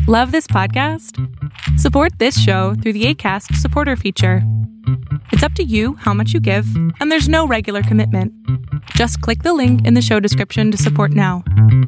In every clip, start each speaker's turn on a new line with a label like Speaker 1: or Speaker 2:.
Speaker 1: Love this podcast? Support this show through the Acast supporter feature. It's up to you how much you give, and there's no regular commitment. Just click the link in the show description to support now.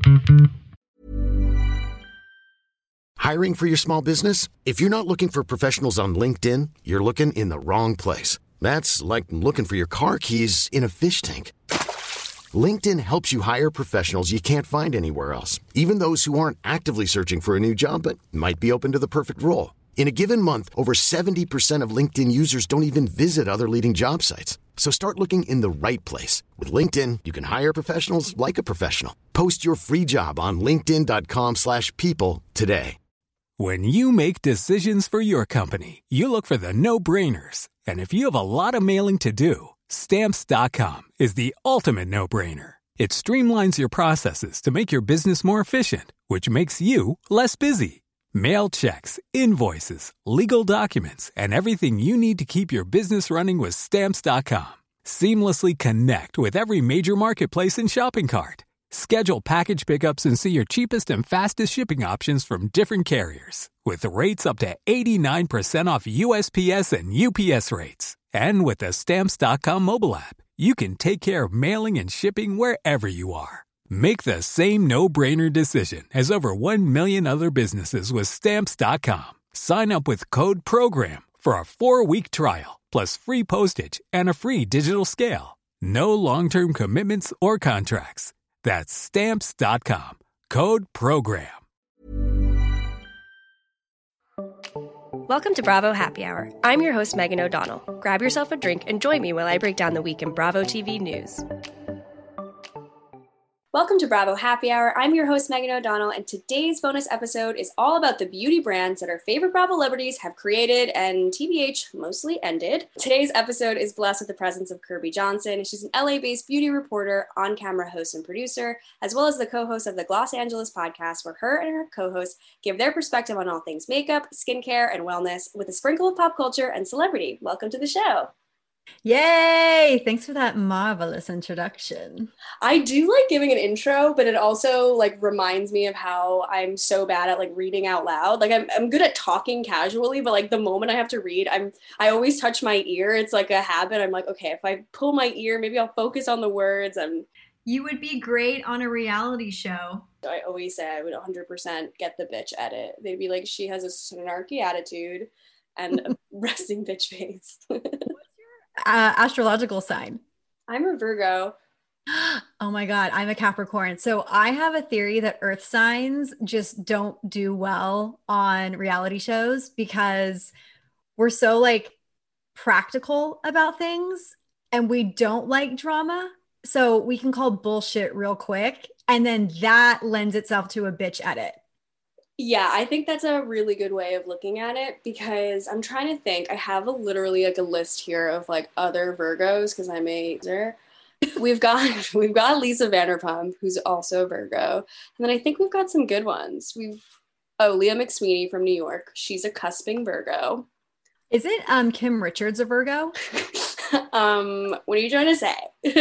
Speaker 2: Hiring for your small business? If you're not looking for professionals on LinkedIn, you're looking in the wrong place. That's like looking for your car keys in a fish tank. LinkedIn helps you hire professionals you can't find anywhere else, even those who aren't actively searching for a new job but might be open to the perfect role. In a given month, over 70% of LinkedIn users don't even visit other leading job sites. So start looking in the right place. With LinkedIn, you can hire professionals like a professional. Post your free job on linkedin.com/people today.
Speaker 3: When you make decisions for your company, you look for the no-brainers. And if you have a lot of mailing to do, Stamps.com is the ultimate no-brainer. It streamlines your processes to make your business more efficient, which makes you less busy. Mail checks, invoices, legal documents, and everything you need to keep your business running with Stamps.com. Seamlessly connect with every major marketplace and shopping cart. Schedule package pickups and see your cheapest and fastest shipping options from different carriers, with rates up to 89% off USPS and UPS rates. And with the Stamps.com mobile app, you can take care of mailing and shipping wherever you are. Make the same no-brainer decision as over 1 million other businesses with Stamps.com. Sign up with code PROGRAM for a 4-week trial, plus free postage and a free digital scale. No long-term commitments or contracts. That's Stamps.com. Code PROGRAM.
Speaker 4: Welcome to Bravo Happy Hour. I'm your host, Megan O'Donnell. Grab yourself a drink and join me while I break down the week in Bravo TV news. Welcome to Bravo Happy Hour. I'm your host, Megan O'Donnell, and today's bonus episode is all about the beauty brands that our favorite Bravo celebrities have created and TBH mostly ended. Today's episode is blessed with the presence of Kirby Johnson. She's an LA-based beauty reporter, on-camera host and producer, as well as the co-host of the Gloss Angeles podcast, where her and her co-host give their perspective on all things makeup, skincare, and wellness with a sprinkle of pop culture and celebrity. Welcome to the show.
Speaker 5: Yay! Thanks for that marvelous introduction.
Speaker 4: I do like giving an intro, but it also like reminds me of how I'm so bad at like reading out loud. Like I'm good at talking casually, but like the moment I have to read, I always touch my ear. It's like a habit. I'm like, okay, if I pull my ear, maybe I'll focus on the words.
Speaker 6: You would be great on a reality show.
Speaker 4: I always say I would 100% get the bitch edit. They'd be like, she has a snarky attitude and a resting bitch face.
Speaker 5: Astrological sign?
Speaker 4: I'm a Virgo.
Speaker 5: Oh my God, I'm a Capricorn. So I have a theory that earth signs just don't do well on reality shows because we're so like practical about things and we don't like drama. So we can call bullshit real quick. And then that lends itself to a bitch edit.
Speaker 4: Yeah, I think that's a really good way of looking at it because I'm trying to think. I have literally like a list here of like other Virgos because I'm a user. We've got Lisa Vanderpump, who's also a Virgo. And then I think we've got some good ones. Leah McSweeney from New York. She's a cusping Virgo.
Speaker 5: Isn't Kim Richards a Virgo?
Speaker 4: What are you trying to say?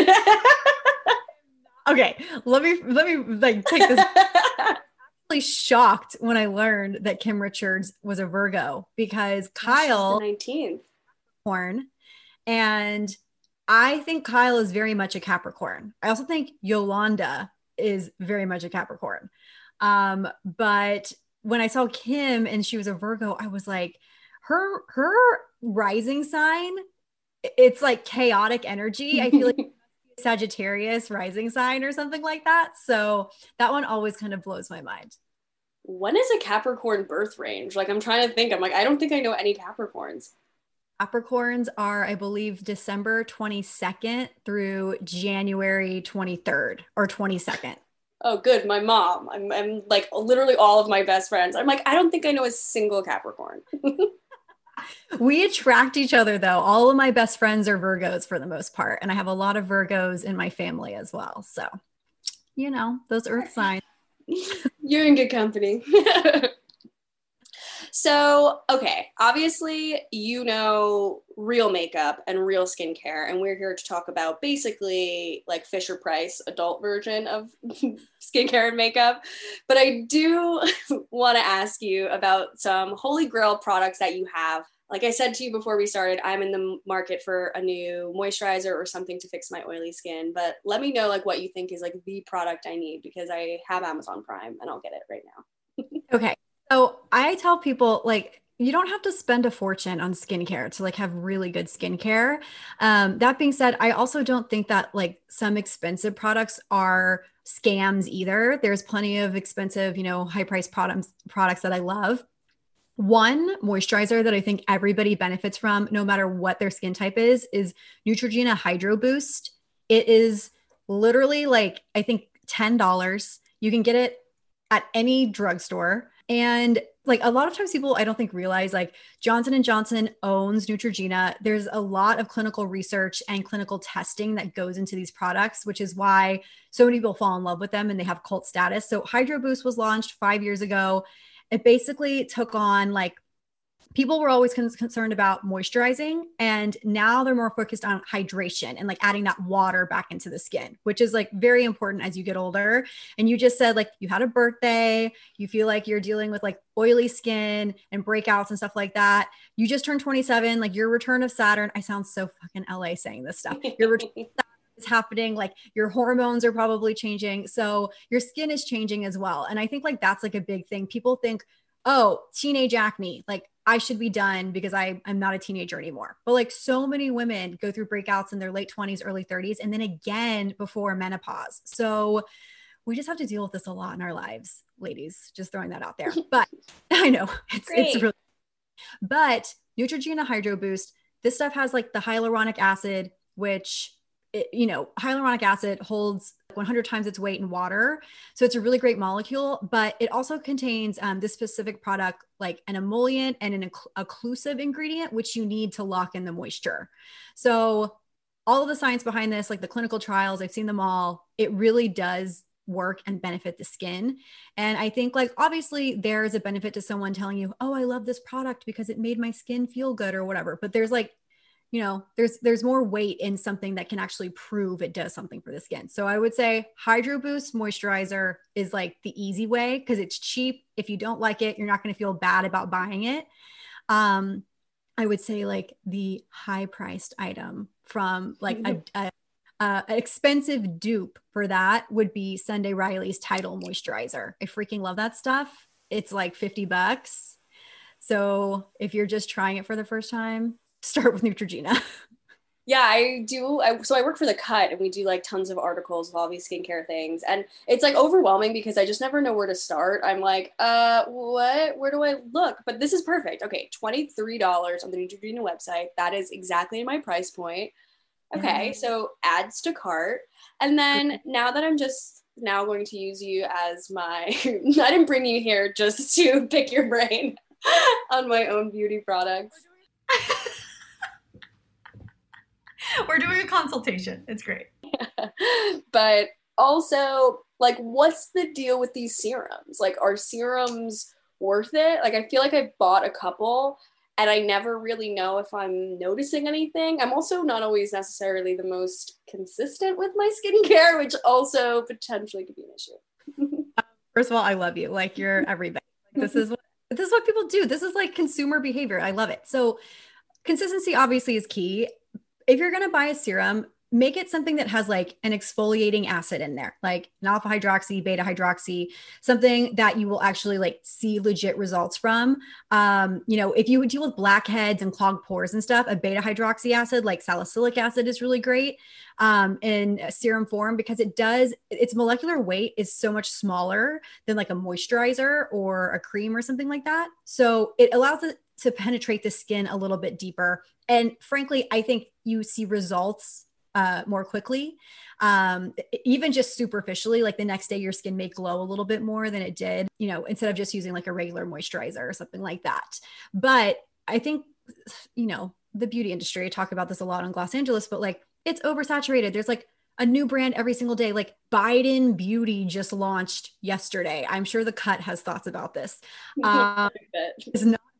Speaker 5: Okay, let me like take this. Really shocked when I learned that Kim Richards was a Virgo because Kyle
Speaker 4: 19th
Speaker 5: Capricorn, and I think Kyle is very much a Capricorn. I also think Yolanda is very much a Capricorn. But when I saw Kim and she was a Virgo, I was like, her rising sign, it's like chaotic energy. I feel like Sagittarius rising sign or something like that. So that one always kind of blows my mind.
Speaker 4: When is a Capricorn birth range? Like I'm trying to think. I'm like, I don't think I know any Capricorns.
Speaker 5: Capricorns are, I believe, December 22nd through January 23rd or 22nd.
Speaker 4: Oh, good. My mom. I'm like literally all of my best friends. I'm like, I don't think I know a single Capricorn.
Speaker 5: We attract each other though. All of my best friends are Virgos for the most part. And I have a lot of Virgos in my family as well. So, you know, those earth signs.
Speaker 4: You're in good company. So, okay, obviously, you know real makeup and real skincare, and we're here to talk about basically like Fisher Price adult version of skincare and makeup. But I do want to ask you about some holy grail products that you have. Like I said to you before we started, I'm in the market for a new moisturizer or something to fix my oily skin. But let me know like what you think is like the product I need, because I have Amazon Prime and I'll get it right now.
Speaker 5: Okay. So I tell people like you don't have to spend a fortune on skincare to like have really good skincare. That being said, I also don't think that like some expensive products are scams either. There's plenty of expensive, high price products that I love. One moisturizer that I think everybody benefits from, no matter what their skin type is Neutrogena Hydro Boost. It is literally like, I think $10. You can get it at any drugstore. And like a lot of times people, I don't think realize like Johnson & Johnson owns Neutrogena. There's a lot of clinical research and clinical testing that goes into these products, which is why so many people fall in love with them and they have cult status. So Hydro Boost was launched 5 years ago. It basically took on like people were always concerned about moisturizing, and now they're more focused on hydration and like adding that water back into the skin, which is like very important as you get older. And you just said like you had a birthday, you feel like you're dealing with like oily skin and breakouts and stuff like that. You just turned 27, like your return of Saturn. I sound so fucking LA saying this stuff. Your return of Saturn is happening, like your hormones are probably changing. So your skin is changing as well. And I think like that's like a big thing. People think, oh, teenage acne, like I should be done because I'm not a teenager anymore. But like so many women go through breakouts in their late 20s, early 30s, and then again before menopause. So we just have to deal with this a lot in our lives, ladies, just throwing that out there. But I know it's really, but Neutrogena Hydro Boost, this stuff has like the hyaluronic acid, which hyaluronic acid holds 100 times its weight in water. So it's a really great molecule, but it also contains this specific product, like an emollient and an occlusive ingredient, which you need to lock in the moisture. So all of the science behind this, like the clinical trials, I've seen them all. It really does work and benefit the skin. And I think like, obviously there's a benefit to someone telling you, oh, I love this product because it made my skin feel good or whatever. But there's like, there's more weight in something that can actually prove it does something for the skin. So I would say Hydro Boost moisturizer is like the easy way because it's cheap. If you don't like it, you're not going to feel bad about buying it. I would say like the high priced item from like an expensive dupe for that would be Sunday Riley's Tidal Moisturizer. I freaking love that stuff. It's like $50. So if you're just trying it for the first time, start with Neutrogena.
Speaker 4: Yeah, I do. So I work for The Cut and we do like tons of articles with all these skincare things. And it's like overwhelming because I just never know where to start. I'm like, where do I look? But this is perfect. Okay, $23 on the Neutrogena website. That is exactly my price point. Okay, so adds to cart. And then now that I'm just now going to use you as my, I didn't bring you here just to pick your brain on my own beauty products.
Speaker 6: We're doing a consultation. It's great.
Speaker 4: But also, like, what's the deal with these serums? Like, are serums worth it? Like, I feel like I've bought a couple and I never really know if I'm noticing anything. I'm also not always necessarily the most consistent with my skincare, which also potentially could be an issue.
Speaker 5: First of all, I love you. Like, you're everybody. This is what people do. This is like consumer behavior. I love it. So consistency obviously is key. If you're going to buy a serum, make it something that has like an exfoliating acid in there, like an alpha hydroxy, beta hydroxy, something that you will actually like see legit results from. If you would deal with blackheads and clogged pores and stuff, a beta hydroxy acid like salicylic acid is really great in serum form because its molecular weight is so much smaller than like a moisturizer or a cream or something like that. So it allows it to penetrate the skin a little bit deeper. And frankly, I think you see results more quickly. Even just superficially, like the next day your skin may glow a little bit more than it did, instead of just using like a regular moisturizer or something like that. But I think, the beauty industry, I talk about this a lot on Gloss Angeles, but like it's oversaturated. There's like a new brand every single day. Like Biden Beauty just launched yesterday. I'm sure The Cut has thoughts about this. It's not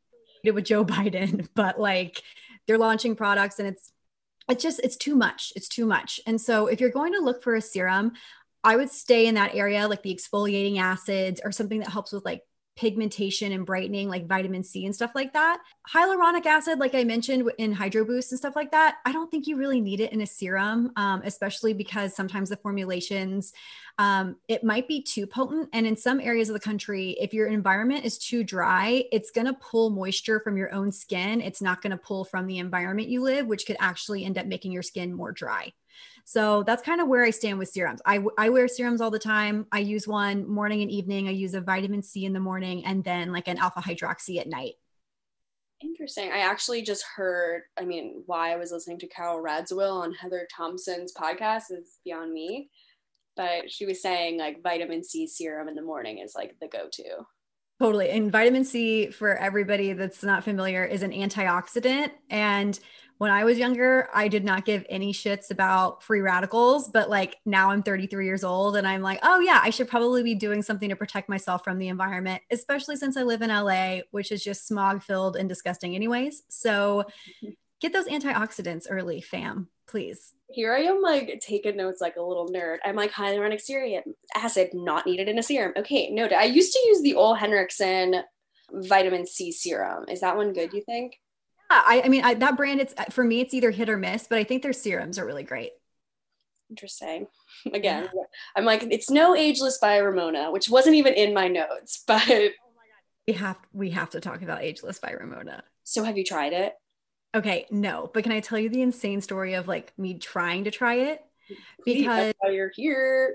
Speaker 5: with Joe Biden, but like they're launching products and it's too much. It's too much. And so if you're going to look for a serum, I would stay in that area, like the exfoliating acids or something that helps with like pigmentation and brightening, like vitamin C and stuff like that. Hyaluronic acid, like I mentioned in Hydro Boost and stuff like that, I don't think you really need it in a serum, especially because sometimes the formulations, it might be too potent. And in some areas of the country, if your environment is too dry, it's going to pull moisture from your own skin. It's not going to pull from the environment you live, which could actually end up making your skin more dry. So that's kind of where I stand with serums. I wear serums all the time. I use one morning and evening. I use a vitamin C in the morning and then like an alpha hydroxy at night.
Speaker 4: Interesting. I actually just heard, why I was listening to Carol Radziwill on Heather Thompson's podcast is beyond me. But she was saying like vitamin C serum in the morning is like the go-to.
Speaker 5: Totally. And vitamin C, for everybody that's not familiar, is an antioxidant. And when I was younger, I did not give any shits about free radicals, but like now I'm 33 years old and I'm like, oh yeah, I should probably be doing something to protect myself from the environment, especially since I live in LA, which is just smog filled and disgusting anyways. So get those antioxidants early, fam, please.
Speaker 4: Here I am like taking notes like a little nerd. I'm like hyaluronic acid not needed in a serum. Okay, noted. I used to use the Ole Henriksen vitamin C serum. Is that one good, you think?
Speaker 5: Yeah, that brand, it's for me, it's either hit or miss, but I think their serums are really great.
Speaker 4: Interesting. Again, I'm like, it's no Ageless by Ramona, which wasn't even in my notes, but oh
Speaker 5: my God. We have to talk about Ageless by Ramona.
Speaker 4: So have you tried it?
Speaker 5: Okay, no, but can I tell you the insane story of like me trying to try it?
Speaker 4: Because that's why you're here.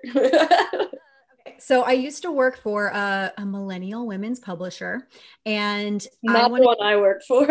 Speaker 5: Okay, so I used to work for a millennial women's publisher, and
Speaker 4: not the one I work for.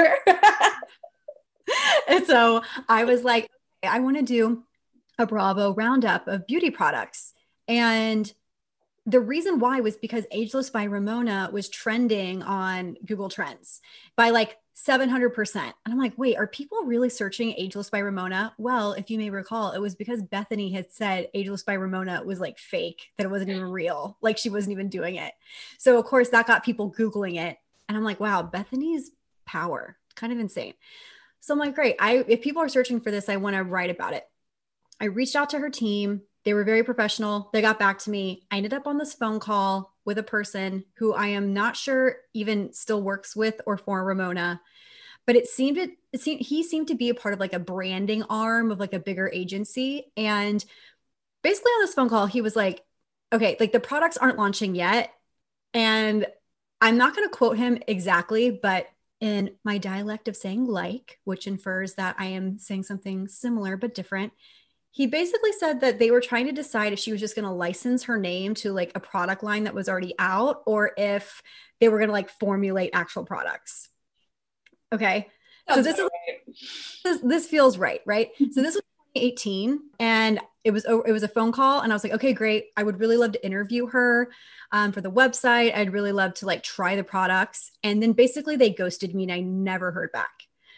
Speaker 5: And so I was like, I want to do a Bravo roundup of beauty products. And the reason why was because Ageless by Ramona was trending on Google Trends by like 700%. And I'm like, wait, are people really searching Ageless by Ramona? Well, if you may recall, it was because Bethany had said Ageless by Ramona was like fake, that it wasn't even real. Like she wasn't even doing it. So of course that got people Googling it. And I'm like, wow, Bethany's power, kind of insane. So I'm like, great. If people are searching for this, I want to write about it. I reached out to her team. They were very professional. They got back to me. I ended up on this phone call with a person who I am not sure even still works with or for Ramona, but he seemed to be a part of like a branding arm of like a bigger agency. And basically on this phone call, he was like, okay, like the products aren't launching yet. And I'm not going to quote him exactly, but in my dialect of saying like, which infers that I am saying something similar but different, he basically said that they were trying to decide if she was just going to license her name to like a product line that was already out or if they were going to like formulate actual products. Okay. So this feels right. So this was 2018 and it was a phone call and I was like, okay, great. I would really love to interview her for the website. I'd really love to like try the products. And then basically they ghosted me and I never heard back.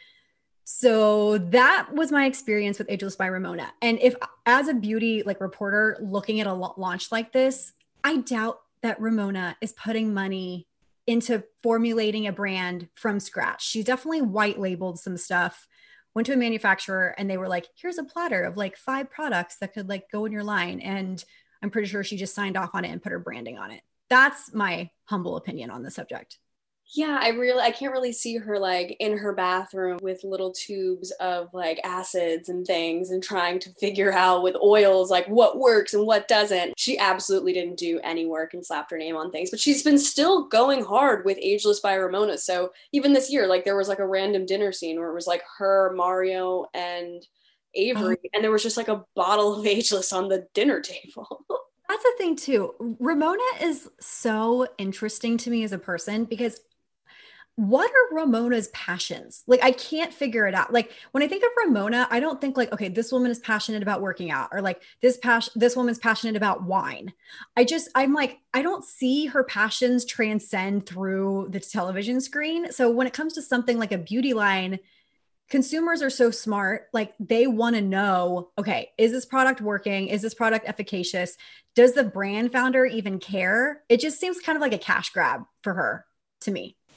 Speaker 5: So that was my experience with Ageless by Ramona. And if as a beauty like reporter looking at a launch like this, I doubt that Ramona is putting money into formulating a brand from scratch. She definitely white labeled some stuff, went to a manufacturer and they were like, here's a platter of like 5 products that could like go in your line. And I'm pretty sure she just signed off on it and put her branding on it. That's my humble opinion on the subject.
Speaker 4: Yeah, I can't really see her like in her bathroom with little tubes of like acids and things and trying to figure out with oils like what works and what doesn't. She absolutely didn't do any work and slapped her name on things, but she's been still going hard with Ageless by Ramona. So even this year, like there was like a random dinner scene where it was like her, Mario, and Avery, and there was just like a bottle of Ageless on the dinner table.
Speaker 5: That's the thing too. Ramona is so interesting to me as a person because what are Ramona's passions? Like, I can't figure it out. Like when I think of Ramona, I don't think like, okay, this woman is passionate about working out or like this woman's passionate about wine. I'm like, I don't see her passions transcend through the television screen. So when it comes to something like a beauty line, consumers are so smart. Like they want to know, okay, is this product working? Is this product efficacious? Does the brand founder even care? It just seems kind of like a cash grab for her to me.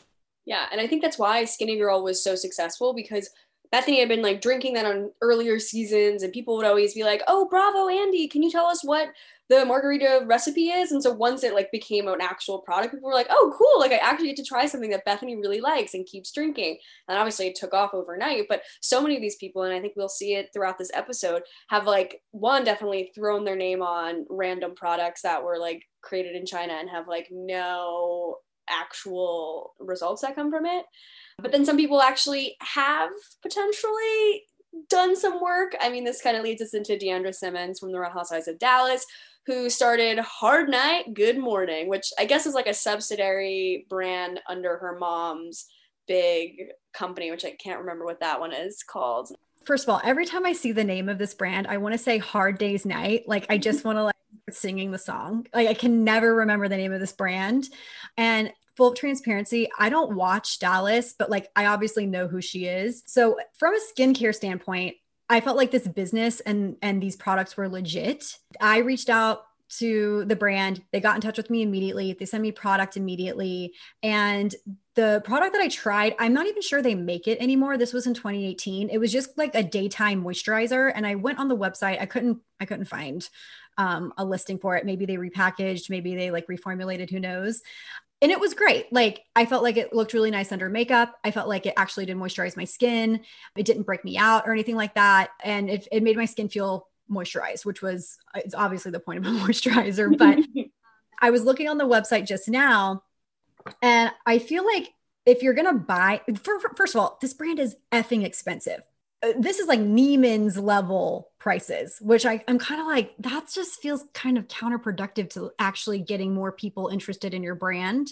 Speaker 4: Yeah, and I think that's why Skinny Girl was so successful, because Bethany had been like drinking that on earlier seasons, and people would always be like, "Oh, bravo, Andy, can you tell us what the margarita recipe is?" And so once it like became an actual product, people were like, "Oh, cool, like I actually get to try something that Bethany really likes and keeps drinking." And obviously it took off overnight, but so many of these people, and I think we'll see it throughout this episode, have like, one, definitely thrown their name on random products that were like created in China and have like no actual results that come from it. But then some people actually have potentially done some work. I mean, this kind of leads us into Deandra Simmons from the Real Housewives of Dallas, who started Hard Night, Good Morning, which I guess is like a subsidiary brand under her mom's big company, which I can't remember what that one is called.
Speaker 5: First of all, every time I see the name of this brand, I want to say Hard Day's Night. Like, I just want to like singing the song. Like, I can never remember the name of this brand. And full transparency, I don't watch Dallas, but like, I obviously know who she is. So from a skincare standpoint, I felt like this business and these products were legit. I reached out to the brand. They got in touch with me immediately. They sent me product immediately. And the product that I tried, I'm not even sure they make it anymore. This was in 2018. It was just like a daytime moisturizer. And I went on the website. I couldn't find a listing for it. Maybe they repackaged, maybe they like reformulated, who knows? And it was great. Like, I felt like it looked really nice under makeup. I felt like it actually did moisturize my skin. It didn't break me out or anything like that. And it made my skin feel moisturized, which was, it's obviously the point of a moisturizer. But I was looking on the website just now, and I feel like if you're going to buy, first of all, this brand is effing expensive. This is like Neiman's level prices, which I'm kind of like, that just feels kind of counterproductive to actually getting more people interested in your brand.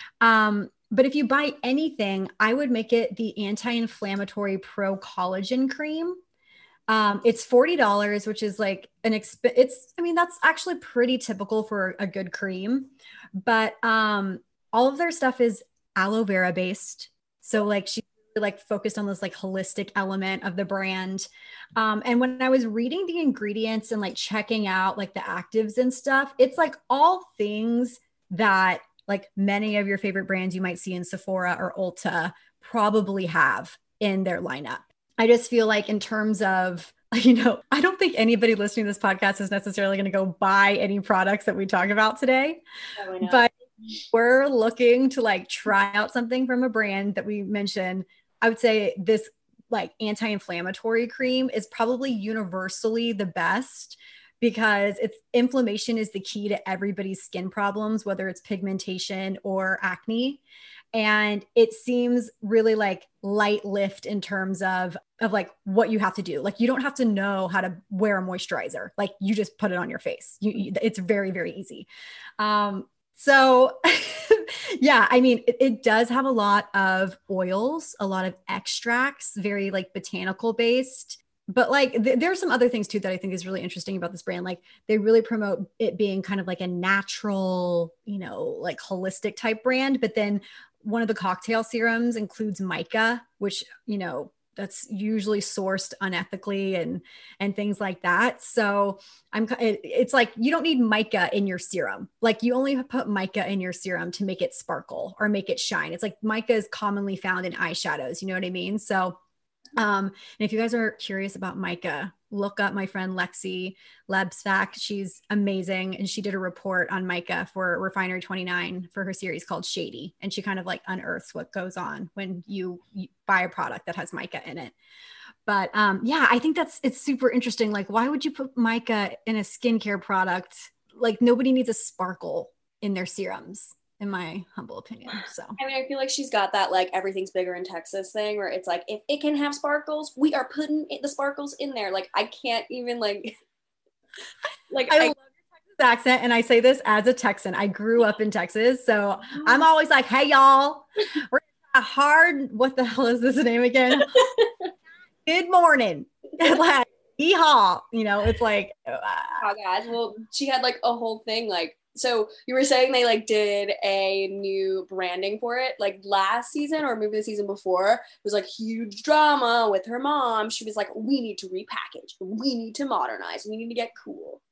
Speaker 5: But if you buy anything, I would make it the anti-inflammatory pro collagen cream. It's $40, which is like I mean, that's actually pretty typical for a good cream, but all of their stuff is aloe vera based. So like she like focused on this like holistic element of the brand. And when I was reading the ingredients and like checking out like the actives and stuff, it's like all things that like many of your favorite brands you might see in Sephora or Ulta probably have in their lineup. I just feel like in terms of, you know, I don't think anybody listening to this podcast is necessarily going to go buy any products that we talk about today, but we're looking to like try out something from a brand that we mentioned. I would say this like anti-inflammatory cream is probably universally the best, because inflammation is the key to everybody's skin problems, whether it's pigmentation or acne. And it seems really like light lift in terms of like what you have to do. Like, you don't have to know how to wear a moisturizer. Like, you just put it on your face. It's very, very easy. So yeah, I mean, it does have a lot of oils, a lot of extracts, very like botanical based, but like there are some other things too that I think is really interesting about this brand. Like, they really promote it being kind of like a natural, you know, like holistic type brand. But then one of the cocktail serums includes mica, which, you know, that's usually sourced unethically and things like that. So it's like, you don't need mica in your serum. Like, you only put mica in your serum to make it sparkle or make it shine. It's like mica is commonly found in eyeshadows. You know what I mean? So, and if you guys are curious about mica, look up my friend Lexi Lebsvac. She's amazing. And she did a report on mica for Refinery 29 for her series called Shady. And she kind of like unearths what goes on when you buy a product that has mica in it. But yeah, I think it's super interesting. Like, why would you put mica in a skincare product? Like, nobody needs a sparkle in their serums, in my humble opinion. So
Speaker 4: I mean, I feel like she's got that like everything's bigger in Texas thing, where it's like, if it can have sparkles, we are putting the sparkles in there. Like, I can't even like
Speaker 5: I love your Texas accent, and I say this as a Texan. I grew up in Texas, so I'm always like, hey y'all, we're hard, what the hell is this name again? Good morning. Like, yeehaw. You know, it's like
Speaker 4: oh guys. Well, she had like a whole thing like, so you were saying they like did a new branding for it like last season or maybe the season before. It was like huge drama with her mom. She was like, we need to repackage. We need to modernize. We need to get cool.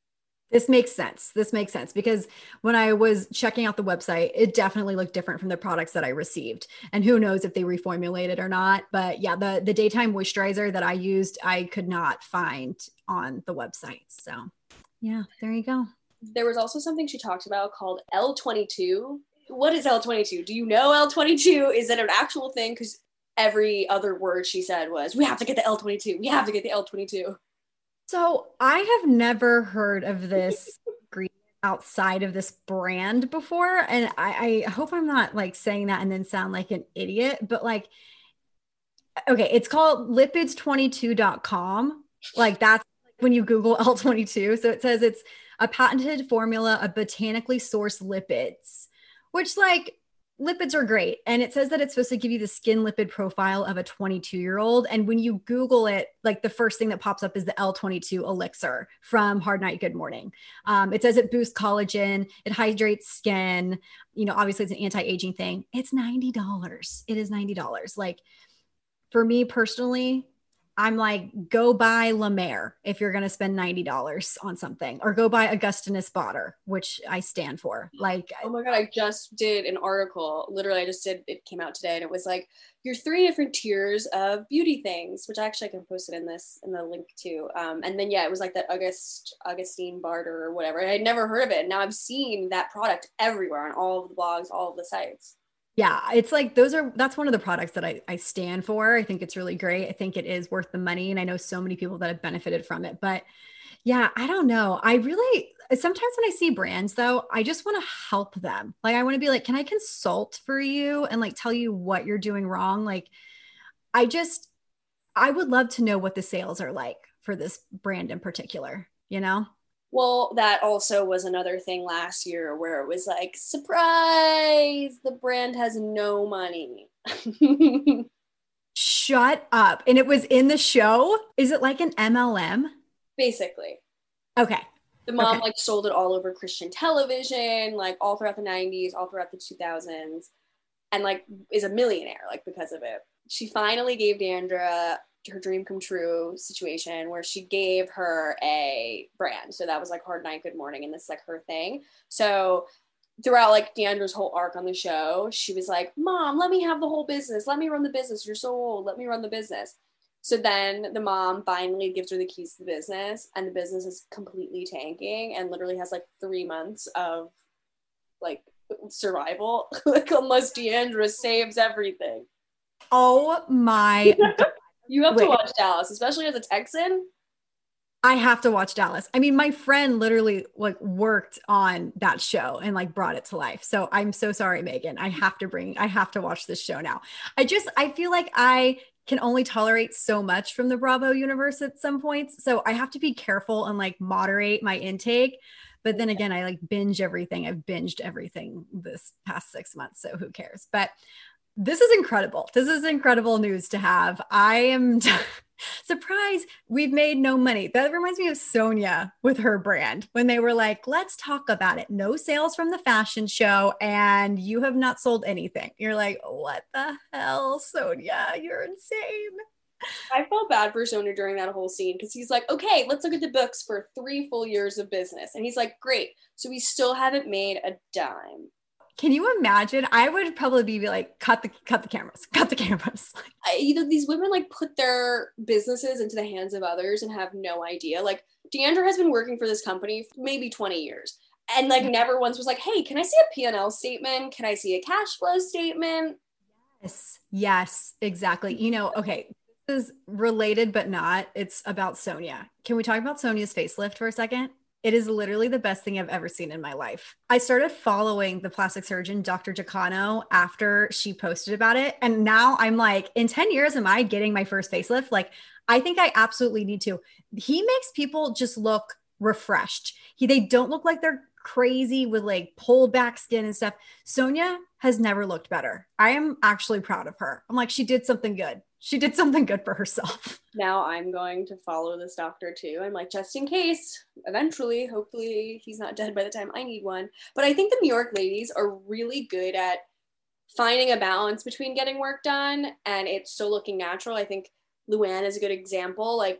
Speaker 5: This makes sense. This makes sense because when I was checking out the website, it definitely looked different from the products that I received. And who knows if they reformulated or not. But yeah, the daytime moisturizer that I used, I could not find on the website. So yeah, there you go.
Speaker 4: There was also something she talked about called L22. What is L22? Do you know L22? Is it an actual thing? Because every other word she said was, we have to get the L22. We have to get the L22.
Speaker 5: So I have never heard of this ingredient outside of this brand before. And I hope I'm not like saying that and then sound like an idiot, but like, okay, it's called lipids22.com. Like that's when you Google L22. So it says it's a patented formula of botanically sourced lipids, which like lipids are great. And it says that it's supposed to give you the skin lipid profile of a 22-year-old. And when you Google it, like the first thing that pops up is the L22 elixir from Hard Night, Good Morning. It says it boosts collagen, it hydrates skin. You know, obviously it's an anti-aging thing. It's $90. It is $90. Like for me personally, I'm like, go buy La Mer if you're going to spend $90 on something, or go buy Augustinus Bader, which I stand for. Like,
Speaker 4: oh my God, I just did an article. Literally, it came out today, and it was like your 3 different tiers of beauty things, which actually I can post it in the link too. And then, yeah, it was like that Augustine Bader or whatever. I had never heard of it. Now I've seen that product everywhere on all of the blogs, all of the sites.
Speaker 5: Yeah, it's like that's one of the products that I stand for. I think it's really great. I think it is worth the money. And I know so many people that have benefited from it. But yeah, I don't know. I really, sometimes when I see brands though, I just want to help them. Like I want to be like, can I consult for you and like tell you what you're doing wrong? Like I would love to know what the sales are like for this brand in particular, you know?
Speaker 4: Well, that also was another thing last year where it was like, surprise, the brand has no money.
Speaker 5: Shut up. And it was in the show. Is it like an MLM?
Speaker 4: Basically.
Speaker 5: Okay.
Speaker 4: The mom like sold it all over Christian television, like all throughout the 90s, all throughout the 2000s, and like is a millionaire like because of it. She finally gave Deandra her dream come true situation where she gave her a brand. So that was like Hard Night, Good Morning, and this is like her thing. So throughout like Deandra's whole arc on the show, she was like, Mom, let me have the whole business. Let me run the business. You're so old. Let me run the business. So then the mom finally gives her the keys to the business, and the business is completely tanking and literally has like 3 months of like survival, like unless Deandra saves everything.
Speaker 5: Oh my God.
Speaker 4: You have to watch Dallas, especially as a Texan.
Speaker 5: I have to watch Dallas. I mean, my friend literally like worked on that show and like brought it to life. So I'm so sorry, Megan. I have to watch this show now. I feel like I can only tolerate so much from the Bravo universe at some points. So I have to be careful and like moderate my intake. But then again, I like binge everything. I've binged everything this past 6 months. So who cares? But this is incredible. This is incredible news to have. I am surprised we've made no money. That reminds me of Sonia with her brand when they were like, let's talk about it. No sales from the fashion show and you have not sold anything. You're like, what the hell, Sonia? You're insane.
Speaker 4: I felt bad for Sonia during that whole scene because he's like, okay, let's look at the books for 3 full years of business. And he's like, great. So we still haven't made a dime.
Speaker 5: Can you imagine? I would probably be like, cut the cameras.
Speaker 4: These women like put their businesses into the hands of others and have no idea. Like Deandra has been working for this company for maybe 20 years and like never once was like, hey, can I see a P&L statement? Can I see a cash flow statement?
Speaker 5: Yes, exactly. You know, okay, this is related, but not. It's about Sonia. Can we talk about Sonia's facelift for a second? It is literally the best thing I've ever seen in my life. I started following the plastic surgeon, Dr. Giacano, after she posted about it. And now I'm like, in 10 years, am I getting my first facelift? Like, I think I absolutely need to. He makes people just look refreshed. They don't look like they're crazy with like pulled back skin and stuff. Sonia has never looked better. I am actually proud of her. I'm like, she did something good. She did something good for herself.
Speaker 4: Now I'm going to follow this doctor too. I'm like, just in case, eventually, hopefully he's not dead by the time I need one. But I think the New York ladies are really good at finding a balance between getting work done and it still looking natural. I think Luann is a good example. Like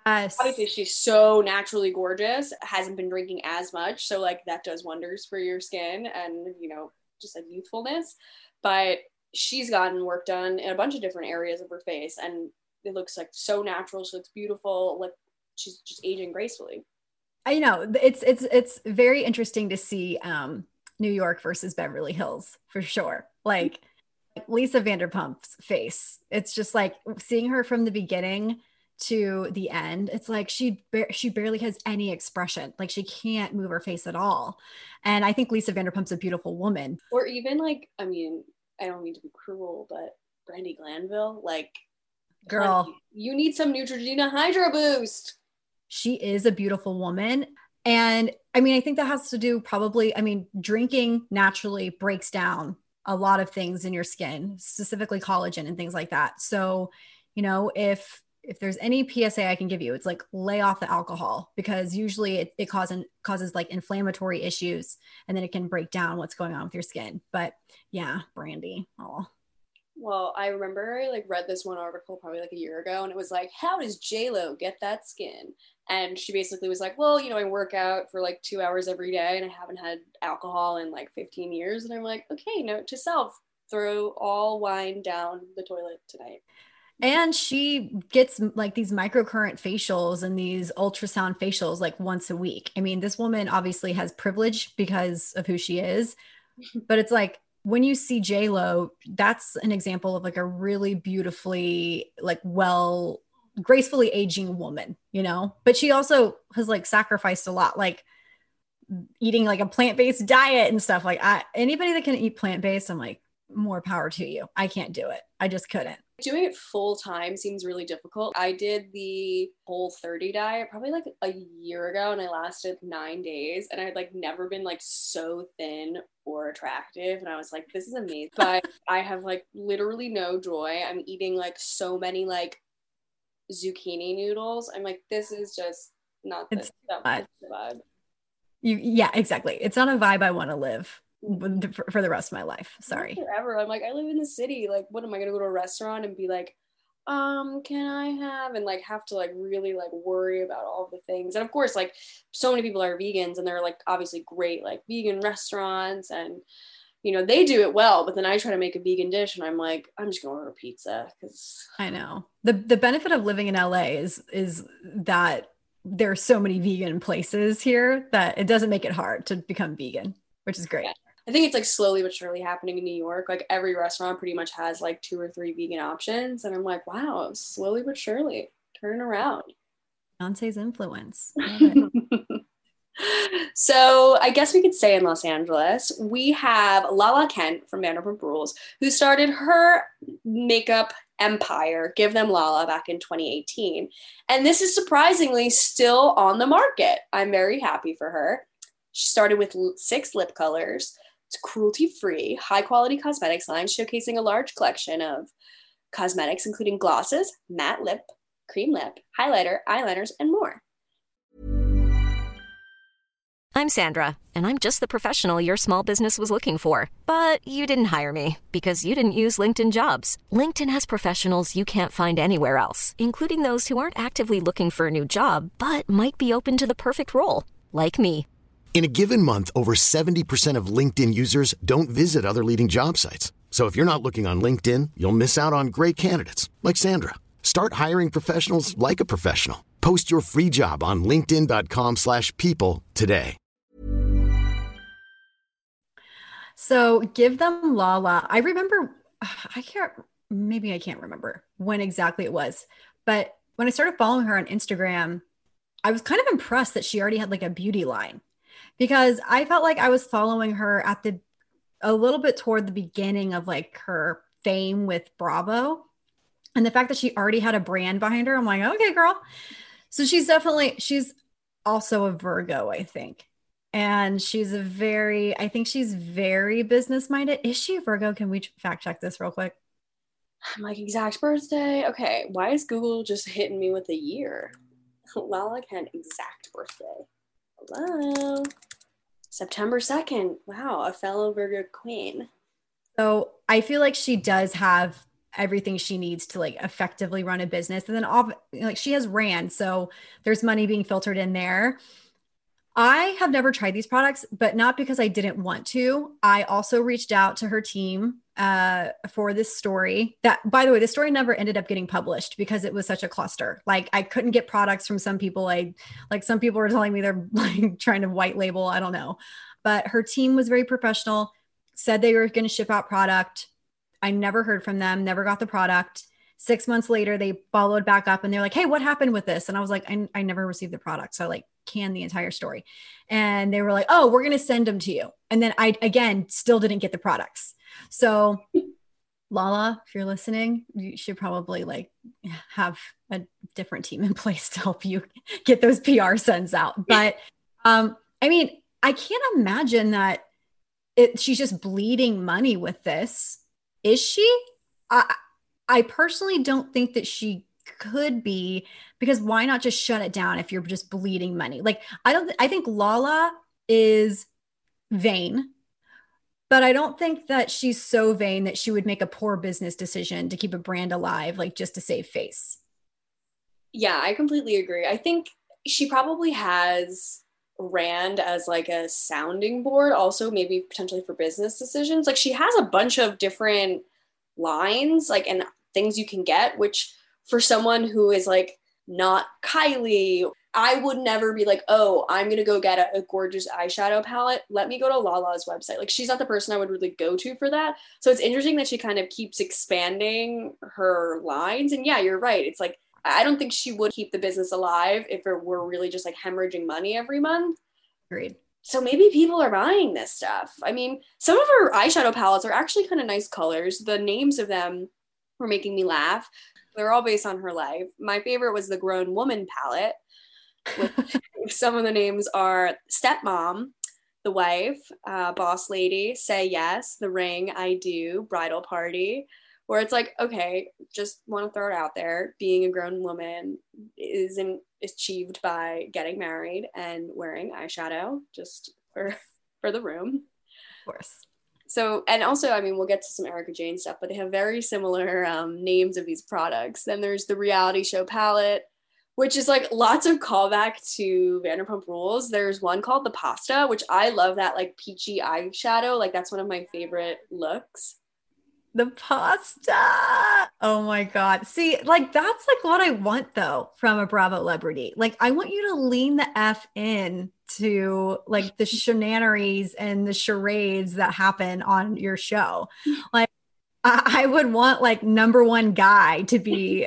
Speaker 5: Yes.
Speaker 4: Obviously, she's so naturally gorgeous, hasn't been drinking as much. So, like, that does wonders for your skin and, you know, just like youthfulness. But she's gotten work done in a bunch of different areas of her face. And it looks like so natural. She looks beautiful. Like, she's just aging gracefully.
Speaker 5: I know it's very interesting to see New York versus Beverly Hills for sure. Like Lisa Vanderpump's face. It's just like seeing her from the beginning to the end. It's like she barely has any expression. Like she can't move her face at all. And I think Lisa Vanderpump's a beautiful woman.
Speaker 4: Or even like, I mean, I don't mean to be cruel, but Brandi Glanville, like,
Speaker 5: Girl,
Speaker 4: honey, you need some Neutrogena Hydro Boost.
Speaker 5: she is a beautiful woman. And I mean, I think that has to do probably, I mean, drinking naturally breaks down a lot of things in your skin, specifically collagen and things like that. So, you know, if there's any PSA I can give you, it's like lay off the alcohol, because usually it causes like inflammatory issues, and then it can break down what's going on with your skin. But yeah, Brandi. Oh.
Speaker 4: Well, I remember I like read this one article probably like a year ago, and it was like, how does J-Lo get that skin? And she basically was like, well, you know, I work out for like 2 hours every day and I haven't had alcohol in like 15 years. And I'm like, okay, note to self, throw all wine down the toilet tonight.
Speaker 5: And she gets like these microcurrent facials and these ultrasound facials like once a week. I mean, this woman obviously has privilege because of who she is, but it's like when you see J-Lo, that's an example of like a really beautifully, like gracefully aging woman, you know, but she also has like sacrificed a lot, like eating like a plant-based diet and stuff. Like anybody that can eat plant-based, I'm like, more power to you. I can't do it. I just couldn't.
Speaker 4: Doing it full time seems really difficult. I did the Whole30 diet probably like a year ago, and I lasted 9 days, and I had like never been like so thin or attractive, and I was like, this is amazing. But I have like literally no joy. I'm eating like so many like zucchini noodles. I'm like, this is just not the vibe.
Speaker 5: Yeah, exactly. It's not a vibe I want to live for the rest of my life. Sorry.
Speaker 4: Not forever. I'm like, I live in the city. Like, what am I gonna go to a restaurant and be like, can I have, and like have to like really like worry about all the things. And of course, like so many people are vegans, and they're like obviously great like vegan restaurants, and you know, they do it well. But then I try to make a vegan dish, and I'm like, I'm just gonna order pizza, because
Speaker 5: I know the benefit of living in LA is that there are so many vegan places here that it doesn't make it hard to become vegan, which is great.
Speaker 4: Yeah. I think it's like slowly but surely happening in New York. Like every restaurant pretty much has like 2 or 3 vegan options. And I'm like, wow, slowly but surely turning around.
Speaker 5: Beyonce's influence. Love it.
Speaker 4: So I guess we could say in Los Angeles, we have Lala Kent from Vanderpump Rules, who started her makeup empire, Give Them Lala, back in 2018. And this is surprisingly still on the market. I'm very happy for her. She started with 6 lip colors. It's cruelty-free, high-quality cosmetics line showcasing a large collection of cosmetics, including glosses, matte lip, cream lip, highlighter, eyeliners, and more.
Speaker 7: I'm Sandra, and I'm just the professional your small business was looking for. But you didn't hire me because you didn't use LinkedIn Jobs. LinkedIn has professionals you can't find anywhere else, including those who aren't actively looking for a new job, but might be open to the perfect role, like me.
Speaker 2: In a given month, over 70% of LinkedIn users don't visit other leading job sites. So if you're not looking on LinkedIn, you'll miss out on great candidates like Sandra. Start hiring professionals like a professional. Post your free job on linkedin.com/people today.
Speaker 5: So Give Them Lala. I remember, I can't remember when exactly it was, but when I started following her on Instagram, I was kind of impressed that she already had like a beauty line, because I felt like I was following her a little bit toward the beginning of like her fame with Bravo. And the fact that she already had a brand behind her, I'm like, okay, girl. So she's also a Virgo, I think. And I think she's very business-minded. Is she a Virgo? Can we fact check this real quick?
Speaker 4: I'm like, exact birthday. Okay, why is Google just hitting me with a year? Lala Kent exact birthday. Hello. September 2nd. Wow, a fellow Virgo queen.
Speaker 5: So I feel like she does have everything she needs to like effectively run a business. And then like she has Rand, so there's money being filtered in there. I have never tried these products, but not because I didn't want to. I also reached out to her team for this story that, by the way, the story never ended up getting published because it was such a cluster. Like I couldn't get products from some people. Like some people were telling me they're like trying to white label. I don't know, but her team was very professional, said they were going to ship out product. I never heard from them, never got the product. 6 months later, they followed back up and they're like, hey, what happened with this? And I was like, I never received the product. So like canned the entire story. And they were like, oh, we're going to send them to you. And then I, again, still didn't get the products. So Lala, if you're listening, you should probably like have a different team in place to help you get those PR sends out. But I mean, I can't imagine that she's just bleeding money with this. Is she? I personally don't think that she could be, because why not just shut it down if you're just bleeding money? Like, I think Lala is vain, but I don't think that she's so vain that she would make a poor business decision to keep a brand alive, like just to save face.
Speaker 4: Yeah, I completely agree. I think she probably has Rand as like a sounding board, also maybe potentially for business decisions. Like she has a bunch of different lines like and things you can get, which for someone who is like not Kylie, I would never be like, oh, I'm gonna go get a gorgeous eyeshadow palette, let me go to Lala's website. Like she's not the person I would really go to for that. So it's interesting that she kind of keeps expanding her lines. And yeah, you're right, it's like I don't think she would keep the business alive if it were really just like hemorrhaging money every month.
Speaker 5: Agreed.
Speaker 4: So maybe people are buying this stuff. I mean, some of her eyeshadow palettes are actually kind of nice colors. The names of them were making me laugh. They're all based on her life. My favorite was the Grown Woman palette, which some of the names are Stepmom, The Wife, Boss Lady, Say Yes, The Ring, I Do, Bridal Party, where it's like, okay, just want to throw it out there. Being a grown woman isn't achieved by getting married and wearing eyeshadow just for the room.
Speaker 5: Of course.
Speaker 4: So, and also, I mean, we'll get to some Erika Jayne stuff, but they have very similar names of these products. Then there's the reality show palette, which is like lots of callback to Vanderpump Rules. There's one called the Pasta, which I love, that like peachy eyeshadow. Like that's one of my favorite looks.
Speaker 5: The Pasta. Oh my God. See, like that's like what I want though from a Bravo celebrity. Like I want you to lean the F in to like the shenanigans and the charades that happen on your show. Like I would want like number one guy to be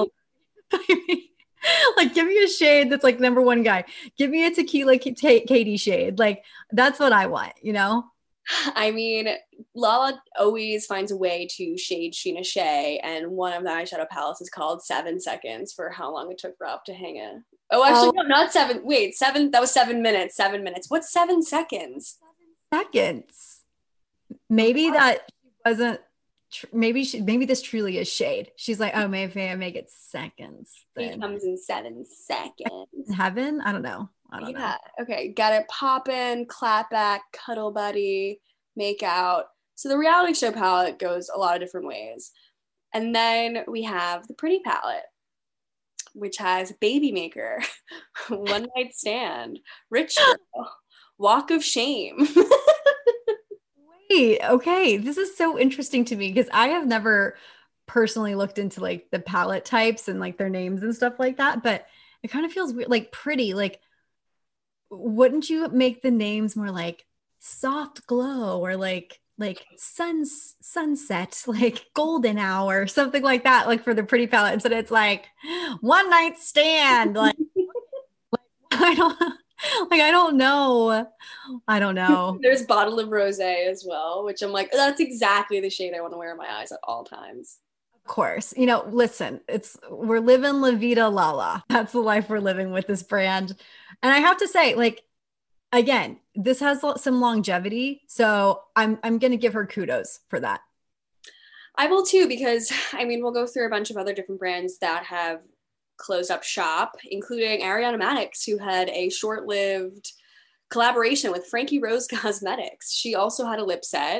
Speaker 5: like give me a shade that's like number one guy. Give me a tequila Katie shade. Like that's what I want, you know?
Speaker 4: I mean, Lala always finds a way to shade Sheena Shea, and one of the eyeshadow palettes is called 7 Seconds for how long it took Rob to hang it. Oh, actually, no, not 7. Wait, 7. That was 7 minutes. 7 minutes. What's 7 seconds?
Speaker 5: 7 seconds. Maybe that wasn't. Maybe this truly is shade. She's like, oh, maybe I make it seconds.
Speaker 4: He comes in 7 seconds.
Speaker 5: In heaven? I don't know.
Speaker 4: Yeah. Okay. Got it. Poppin', clap back, cuddle buddy, make out. So the reality show palette goes a lot of different ways. And then we have the pretty palette, which has Baby Maker, One Night Stand, Rich Girl, Walk of Shame.
Speaker 5: Wait, okay. This is so interesting to me because I have never personally looked into like the palette types and like their names and stuff like that, but it kind of feels weird, like pretty, like wouldn't you make the names more like soft glow or like sunset, like golden hour, something like that, like for the pretty palette, instead it's like one night stand, like I don't know.
Speaker 4: There's Bottle of Rosé as well, which I'm like, that's exactly the shade I want to wear in my eyes at all times.
Speaker 5: Of course, you know, listen, we're living La Vida Lala. That's the life we're living with this brand. And I have to say, like, again, this has some longevity. So I'm going to give her kudos for that.
Speaker 4: I will too, because I mean, we'll go through a bunch of other different brands that have closed up shop, including Ariana Madix, who had a short-lived collaboration with Frankie Rose Cosmetics. She also had a lip set.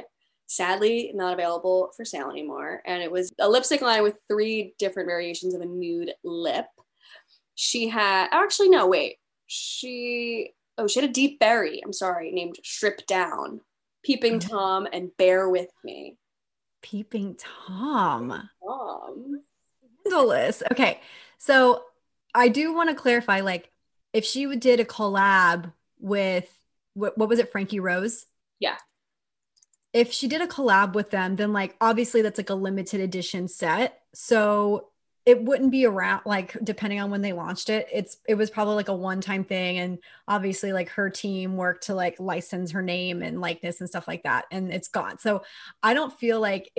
Speaker 4: Sadly, not available for sale anymore. And it was a lipstick line with 3 different variations of a nude lip. She had, actually, no, wait. She had a deep berry, I'm sorry, named Strip Down, Peeping Tom, and Bear With Me.
Speaker 5: Peeping Tom.
Speaker 4: Tom.
Speaker 5: Scandalous. Okay. So I do want to clarify, like, if she did a collab with, what was it, Frankie Rose?
Speaker 4: Yeah.
Speaker 5: If she did a collab with them, then like, obviously that's like a limited edition set. So it wouldn't be around, like, depending on when they launched it, it was probably like a one-time thing. And obviously like her team worked to like license her name and likeness and stuff like that. And it's gone. So I don't feel like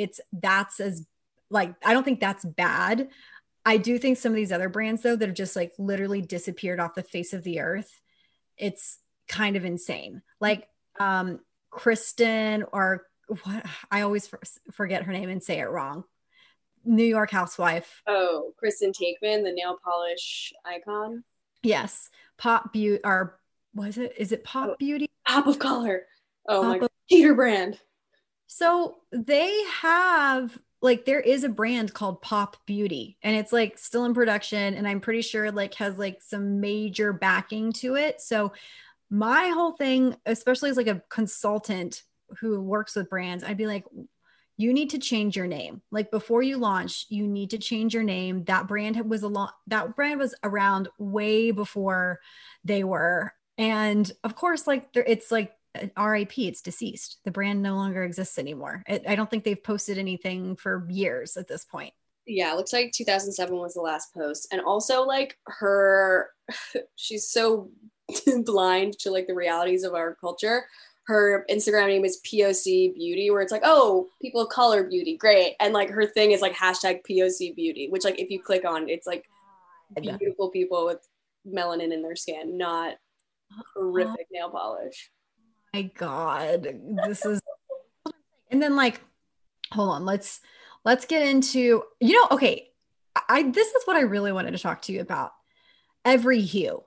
Speaker 5: I don't think that's bad. I do think some of these other brands though, that have just like literally disappeared off the face of the earth, it's kind of insane. Like, Kristen, or what, I always forget her name and say it wrong. New York housewife.
Speaker 4: Oh, Kristen Takeman, the nail polish icon.
Speaker 5: Yes. Pop Beauty, or was it? Is it Pop Beauty?
Speaker 4: Pop of Color. Oh
Speaker 5: Pop
Speaker 4: my
Speaker 5: of-
Speaker 4: Peter brand.
Speaker 5: So they have, like, there is a brand called Pop Beauty, and it's like still in production, and I'm pretty sure like has like some major backing to it. So my whole thing, especially as like a consultant who works with brands, I'd be like, you need to change your name. Like, before you launch, you need to change your name. That brand was around way before they were. And of course, like, it's like RIP, it's deceased. The brand no longer exists anymore. I don't think they've posted anything for years at this point.
Speaker 4: Yeah, it looks like 2007 was the last post. And also like she's so blind to like the realities of our culture. Her Instagram name is POC Beauty, where it's like, oh, people of color beauty, great. And like her thing is like hashtag POC Beauty, which like if you click on, it's like beautiful people with melanin in their skin, not horrific nail polish.
Speaker 5: My God, this is. And then like, hold on, let's get into, okay, this is what I really wanted to talk to you about. Every Hue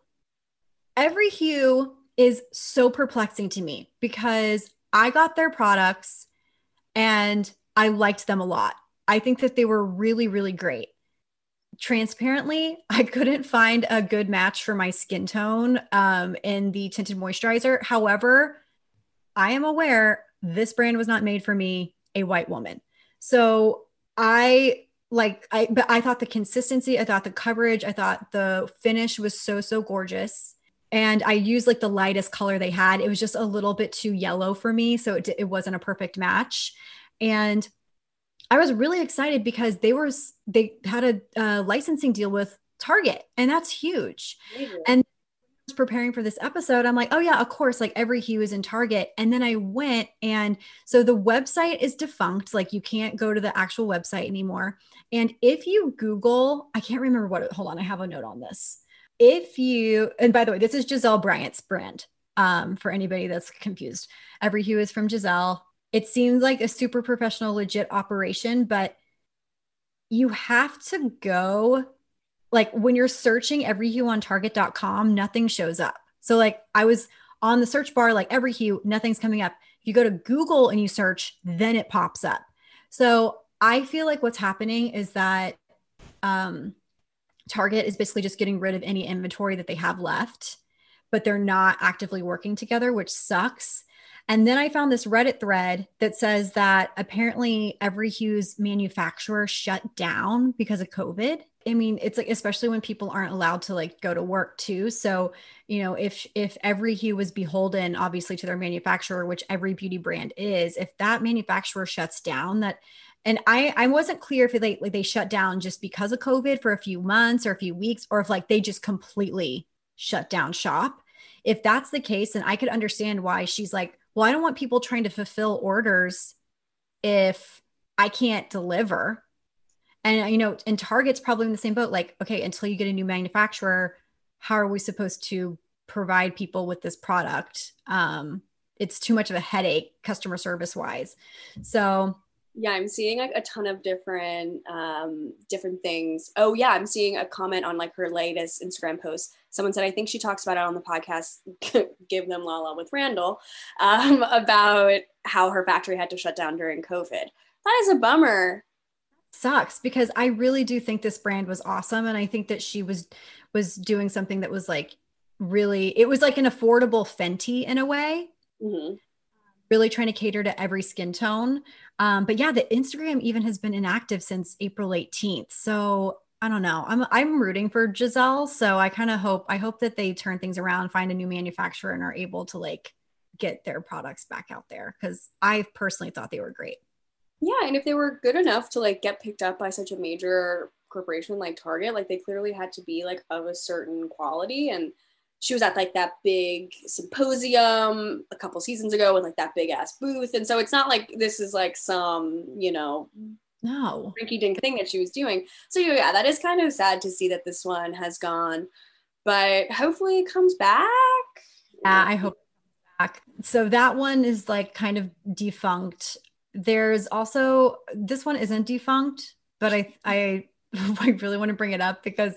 Speaker 5: is so perplexing to me, because I got their products and I liked them a lot. I think that they were really, really great. Transparently, I couldn't find a good match for my skin tone in the tinted moisturizer. However, I am aware this brand was not made for me, a white woman. So but I thought the consistency, I thought the coverage, I thought the finish was so, so gorgeous. And I used like the lightest color they had. It was just a little bit too yellow for me. So it wasn't a perfect match. And I was really excited because they had a licensing deal with Target, and that's huge. Mm-hmm. And I was preparing for this episode, I'm like, oh yeah, of course, like Every Hue is in Target. And then I went, and so the website is defunct. Like, you can't go to the actual website anymore. And if you Google, I can't remember hold on, I have a note on this. And by the way, this is Giselle Bryant's brand. For anybody that's confused, Every Hue is from Giselle. It seems like a super professional, legit operation, but you have to go, like, when you're searching Every Hue on Target.com, nothing shows up. So like, I was on the search bar, like Every Hue, nothing's coming up. If you go to Google and you search, then it pops up. So I feel like what's happening is that Target is basically just getting rid of any inventory that they have left, but they're not actively working together, which sucks. And then I found this Reddit thread that says that apparently Every Hue's manufacturer shut down because of COVID. I mean, it's like, especially when people aren't allowed to like go to work too. So, if Every Hue was beholden, obviously, to their manufacturer, which every beauty brand is, if that manufacturer shuts down, and I wasn't clear if they shut down just because of COVID for a few months or a few weeks, or if like they just completely shut down shop. If that's the case, then I could understand why she's like, well, I don't want people trying to fulfill orders if I can't deliver. And, and Target's probably in the same boat. Like, okay, until you get a new manufacturer, how are we supposed to provide people with this product? It's too much of a headache, customer service wise. So
Speaker 4: Yeah, I'm seeing like a ton of different things. Oh yeah, I'm seeing a comment on like her latest Instagram post. Someone said, I think she talks about it on the podcast, Give Them Lala with Randall, about how her factory had to shut down during COVID. That is a bummer.
Speaker 5: Sucks because I really do think this brand was awesome. And I think that she was doing something that was like really, it was like an affordable Fenty in a way.
Speaker 4: Mm-hmm.
Speaker 5: Really trying to cater to every skin tone. But yeah, the Instagram even has been inactive since April 18th. So I don't know. I'm rooting for Giselle. So I hope that they turn things around, find a new manufacturer, and are able to like get their products back out there. Cause I personally thought they were great.
Speaker 4: Yeah, and if they were good enough to like get picked up by such a major corporation like Target, like they clearly had to be like of a certain quality. And she was at like that big symposium a couple seasons ago with like that big ass booth. And so it's not like this is like some,
Speaker 5: No.
Speaker 4: rinky dink thing that she was doing. So yeah, that is kind of sad to see that this one has gone, but hopefully it comes back.
Speaker 5: Yeah, I hope it's back. So that one is like kind of defunct. There's also, this one isn't defunct, but I I really want to bring it up because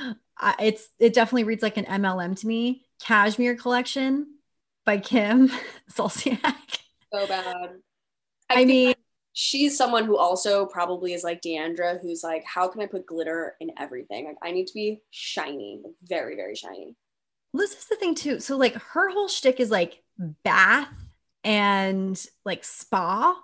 Speaker 5: it definitely reads like an MLM to me. Cashmere Collection by Kim Zolciak.
Speaker 4: So bad.
Speaker 5: I mean,
Speaker 4: she's someone who also probably is like Deandra, who's like, how can I put glitter in everything? Like, I need to be shiny, very, very shiny.
Speaker 5: this is the thing too. So like her whole shtick is like bath and like spa.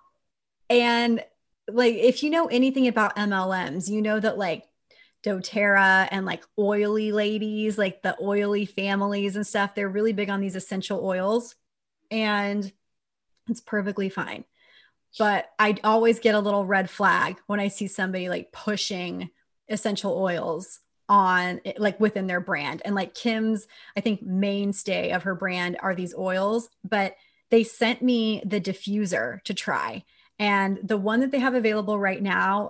Speaker 5: And like, if you know anything about MLMs, you know that like doTERRA and like oily ladies, like the oily families and stuff, they're really big on these essential oils. And it's perfectly fine. But I always get a little red flag when I see somebody like pushing essential oils on like within their brand. And like Kim's, I think mainstay of her brand are these oils, but they sent me the diffuser to try. And the one that they have available right now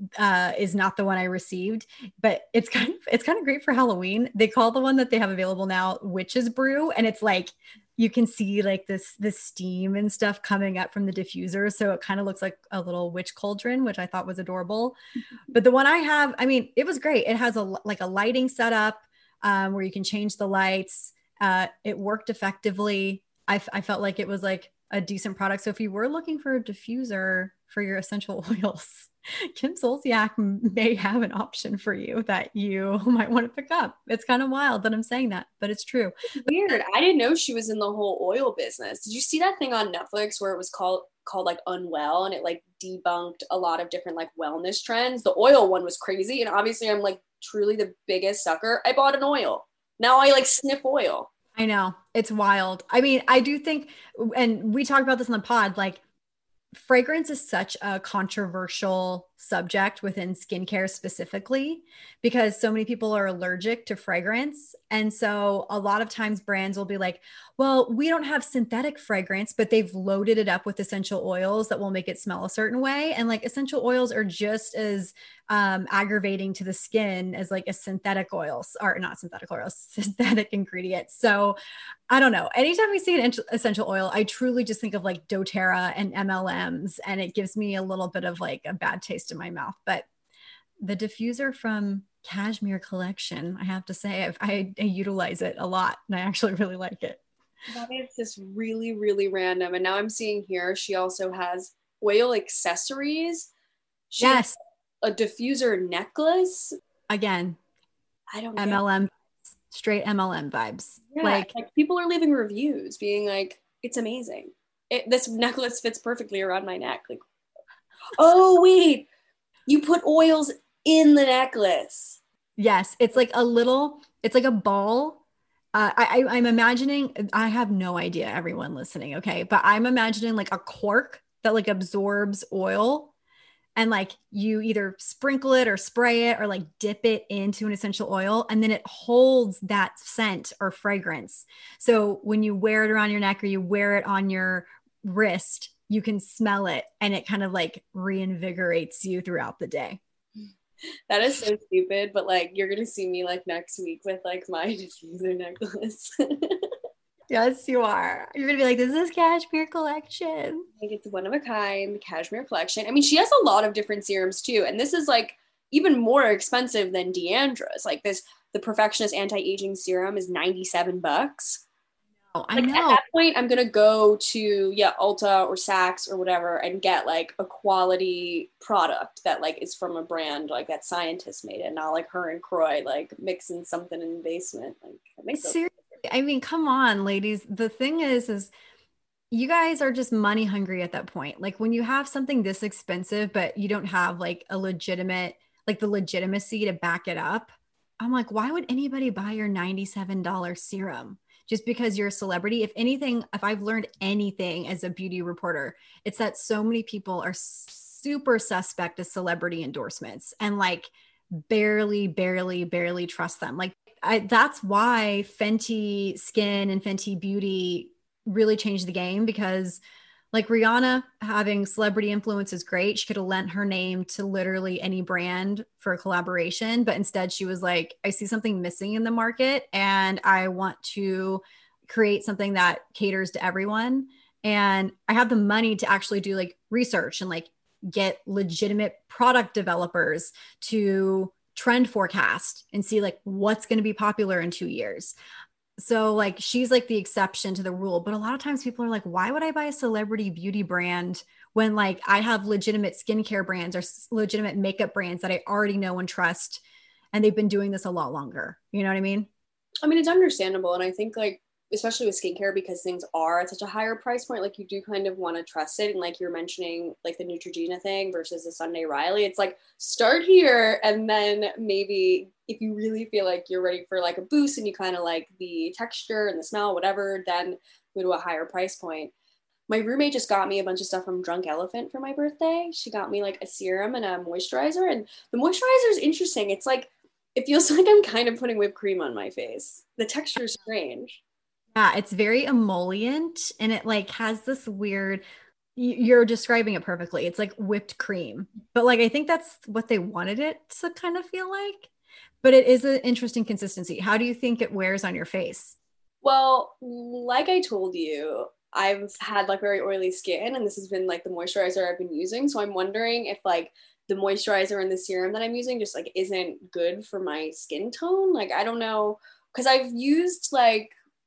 Speaker 5: is not the one I received, but it's kind of great for Halloween. They call the one that they have available now Witch's Brew, and it's like you can see like this steam and stuff coming up from the diffuser, so it kind of looks like a little witch cauldron, which I thought was adorable. But the one I have, I mean, it was great. It has a lighting setup where you can change the lights. It worked effectively. I felt like it was like a decent product. So if you were looking for a diffuser for your essential oils, Kim Zolciak may have an option for you that you might want to pick up. It's kind of wild that I'm saying that, but it's true.
Speaker 4: Weird. I didn't know she was in the whole oil business. Did you see that thing on Netflix where it was called like Unwell, and it like debunked a lot of different like wellness trends? The oil one was crazy, and obviously I'm like truly the biggest sucker. I bought an oil. Now I like sniff oil.
Speaker 5: I know, it's wild. I mean, I do think, and we talked about this in the pod, like fragrance is such a controversial subject within skincare specifically because so many people are allergic to fragrance. And so a lot of times brands will be like, well, we don't have synthetic fragrance, but they've loaded it up with essential oils that will make it smell a certain way. And like essential oils are just as aggravating to the skin as like a synthetic oils, or not synthetic oils, synthetic ingredients. So I don't know. Anytime we see an essential oil, I truly just think of like doTERRA and MLMs, and it gives me a little bit of like a bad taste in my mouth. But the diffuser from Cashmere Collection, I have to say, I utilize it a lot, and I actually really like it.
Speaker 4: That is just really, really random. And now I'm seeing here, she also has oil accessories. She
Speaker 5: yes.
Speaker 4: has a diffuser necklace.
Speaker 5: Again,
Speaker 4: I don't
Speaker 5: MLM, straight MLM vibes.
Speaker 4: Yeah, like people are leaving reviews being like, it's amazing. This necklace fits perfectly around my neck. Like, oh, wait, you put oils in the necklace.
Speaker 5: Yes. It's like it's like a ball. I'm imagining, I have no idea, everyone listening. Okay. But I'm imagining like a cork that like absorbs oil, and like you either sprinkle it or spray it or like dip it into an essential oil, and then it holds that scent or fragrance. So when you wear it around your neck or you wear it on your wrist, you can smell it, and it kind of like reinvigorates you throughout the day.
Speaker 4: That is so stupid, but like you're gonna see me like next week with like my diffuser necklace.
Speaker 5: Yes, you are. You're gonna be like, this is cashmere collection.
Speaker 4: Like it's one of a kind cashmere collection. I mean, she has a lot of different serums too, and this is like even more expensive than Deandra's. Like this, the Perfectionist Anti-Aging Serum is $97.
Speaker 5: Oh, I
Speaker 4: Like
Speaker 5: know.
Speaker 4: at that point, I'm gonna go to Ulta or Saks or whatever and get like a quality product that like is from a brand like that scientist made it, not like her and Croy like mixing something in the basement. Like it makes
Speaker 5: Seriously, I mean, come on, ladies. The thing is you guys are just money hungry at that point. Like when you have something this expensive, but you don't have like a legitimate, like the legitimacy to back it up. I'm like, why would anybody buy your $97 serum? Just because you're a celebrity? If anything, if I've learned anything as a beauty reporter, it's that so many people are super suspect of celebrity endorsements and like barely trust them. Like that's why Fenty Skin and Fenty Beauty really changed the game, because like Rihanna having celebrity influence is great. She could have lent her name to literally any brand for a collaboration, but instead she was like, I see something missing in the market and I want to create something that caters to everyone. And I have the money to actually do like research and like get legitimate product developers to trend forecast and see like what's going to be popular in 2 years. So like she's like the exception to the rule. But a lot of times people are like, why would I buy a celebrity beauty brand when like I have legitimate skincare brands or legitimate makeup brands that I already know and trust, and they've been doing this a lot longer? You know what I mean?
Speaker 4: I mean, it's understandable. And I think like, especially with skincare, because things are at such a higher price point, like you do kind of want to trust it. And like you're mentioning like the Neutrogena thing versus the Sunday Riley, it's like start here. And then maybe if you really feel like you're ready for like a boost and you kind of like the texture and the smell, whatever, then go to a higher price point. My roommate just got me a bunch of stuff from Drunk Elephant for my birthday. She got me like a serum and a moisturizer. And the moisturizer is interesting. It's like, it feels like I'm kind of putting whipped cream on my face. The texture is strange.
Speaker 5: Yeah, it's very emollient and it like has this weird, you're describing it perfectly. It's like whipped cream. But like I think that's what they wanted it to kind of feel like. But it is an interesting consistency. How do you think it wears on your face?
Speaker 4: Well, like I told you, I've had like very oily skin and this has been like the moisturizer I've been using. So I'm wondering if like the moisturizer and the serum that I'm using just like isn't good for my skin tone. Like I don't know, because I've used like,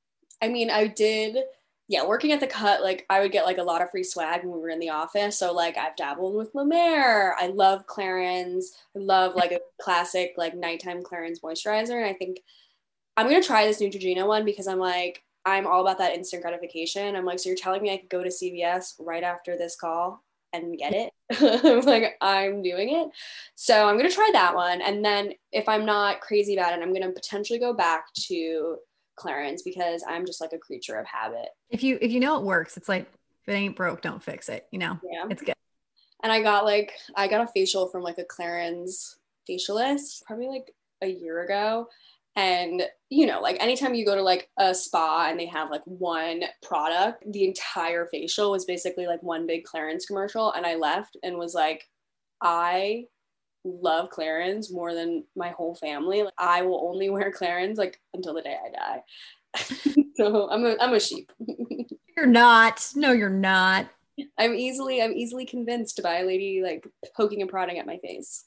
Speaker 4: I mean, I did, working at the Cut, like I would get like a lot of free swag when we were in the office. So like I've dabbled with La Mer. I love Clarins. I love like a classic like nighttime Clarins moisturizer. And I think I'm going to try this Neutrogena one because I'm like, I'm all about that instant gratification. I'm like, so you're telling me I could go to CVS right after this call and get it? I'm like, I'm doing it. So I'm going to try that one. And then if I'm not crazy about it, I'm going to potentially go back to Clarins because I'm just like a creature of habit.
Speaker 5: If you know it works, it's like if it ain't broke, don't fix it. You know,
Speaker 4: Yeah,
Speaker 5: it's good.
Speaker 4: And I got a facial from like a Clarins facialist probably like a year ago. And you know, like anytime you go to like a spa and they have like one product, the entire facial was basically like one big Clarins commercial. And I left and was like, I love Clarins more than my whole family. Like, I will only wear Clarins like until the day I die. So I'm a sheep.
Speaker 5: You're not. No, you're not.
Speaker 4: I'm easily convinced by a lady like poking and prodding at my face.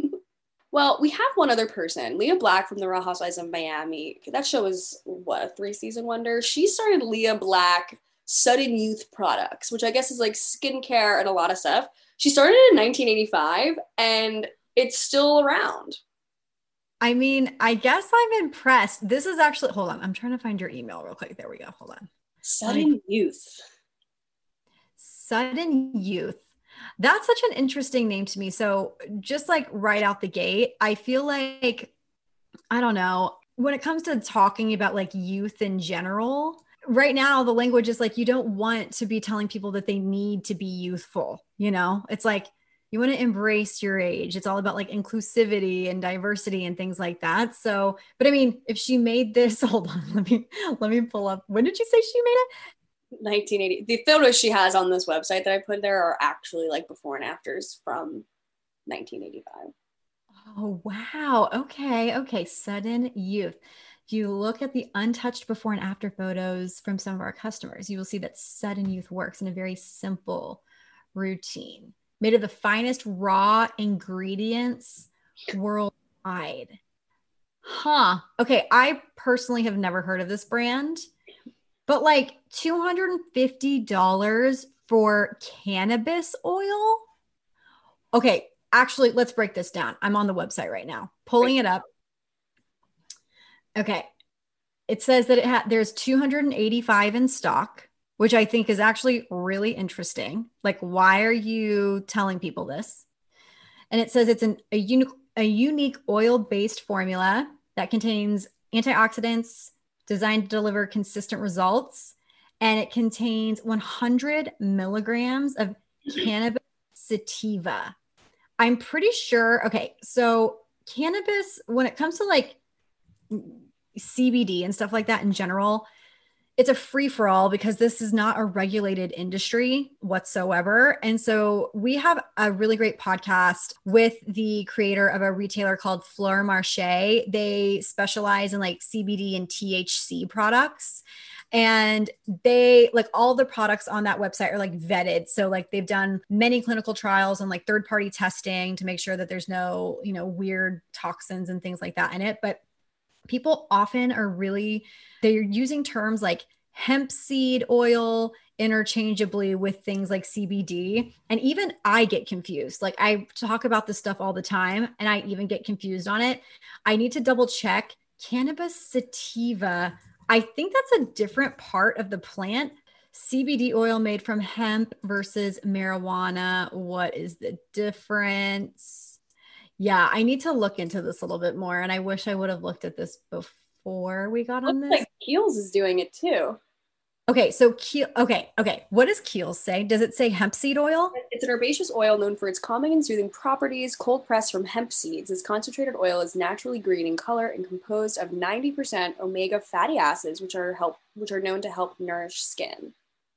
Speaker 4: Well, we have one other person, Leah Black from The Real Housewives of Miami. That show is what, a 3-season wonder. She started Leah Black Sudden Youth Products, which I guess is like skincare and a lot of stuff. She started in 1985 and it's still around.
Speaker 5: I mean, I guess I'm impressed. This is actually, hold on. I'm trying to find your email real quick. There we go. Hold on.
Speaker 4: Sudden Youth.
Speaker 5: Sudden Youth. That's such an interesting name to me. So just like right out the gate, I feel like, I don't know, when it comes to talking about like youth in general, right now the language is like, you don't want to be telling people that they need to be youthful. You know, it's like, you want to embrace your age. It's all about like inclusivity and diversity and things like that. So, but I mean, if she made this, hold on, let me pull up. When did you say she made it?
Speaker 4: 1980. The photos she has on this website that I put there are actually like before and afters from 1985.
Speaker 5: Oh, wow. Okay. Sudden Youth. If you look at the untouched before and after photos from some of our customers, you will see that Sudden Youth works in a very simple routine made of the finest raw ingredients worldwide. Huh. Okay. I personally have never heard of this brand, but like $250 for cannabis oil. Okay. Actually, let's break this down. I'm on the website right now, pulling it up. Okay. It says that there's 285 in stock, which I think is actually really interesting. Like, why are you telling people this? And it says it's a unique oil-based formula that contains antioxidants designed to deliver consistent results. And it contains 100 milligrams of cannabis sativa. I'm pretty sure. Okay. So cannabis, when it comes to like CBD and stuff like that in general, it's a free for all because this is not a regulated industry whatsoever. And so we have a really great podcast with the creator of a retailer called Fleur Marché. They specialize in like CBD and THC products. And they like all the products on that website are like vetted. So like they've done many clinical trials and like third-party testing to make sure that there's no, weird toxins and things like that in it. But people often they're using terms like hemp seed oil interchangeably with things like CBD. And even I get confused. Like I talk about this stuff all the time and I even get confused on it. I need to double check. Cannabis sativa, I think that's a different part of the plant. CBD oil made from hemp versus marijuana. What is the difference? Yeah, I need to look into this a little bit more. And I wish I would have looked at this before we got on this.
Speaker 4: Looks like Kiehl's is doing it too.
Speaker 5: Okay, so okay. What does Kiehl's say? Does it say hemp seed oil?
Speaker 4: It's an herbaceous oil known for its calming and soothing properties, cold pressed from hemp seeds. This concentrated oil is naturally green in color and composed of 90% omega fatty acids, which are known to help nourish skin.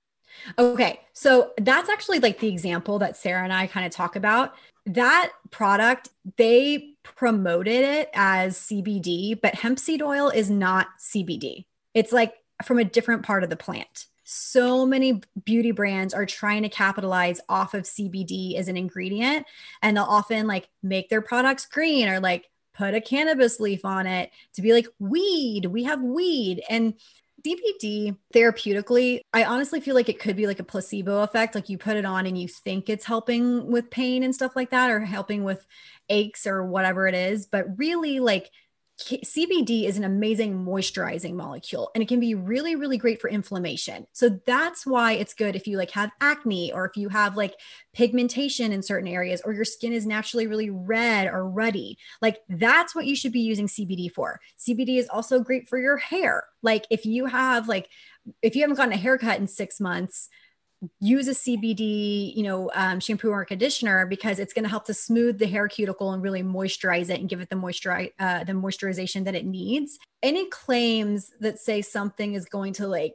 Speaker 5: Okay, so that's actually like the example that Sarah and I kind of talk about. That product, they promoted it as CBD, but hemp seed oil is not CBD. It's like from a different part of the plant. So many beauty brands are trying to capitalize off of CBD as an ingredient, and they'll often like make their products green or like put a cannabis leaf on it to be like weed. We have weed. And CBD therapeutically, I honestly feel like it could be like a placebo effect. Like you put it on and you think it's helping with pain and stuff like that, or helping with aches or whatever it is. But really, like CBD is an amazing moisturizing molecule, and it can be really, really great for inflammation. So that's why it's good if you like have acne, or if you have like pigmentation in certain areas, or your skin is naturally really red or ruddy. Like that's what you should be using CBD for. CBD is also great for your hair. Like if you haven't gotten a haircut in 6 months, use a CBD, shampoo or conditioner, because it's going to help to smooth the hair cuticle and really moisturize it and give it the moisturization that it needs. Any claims that say something is going to like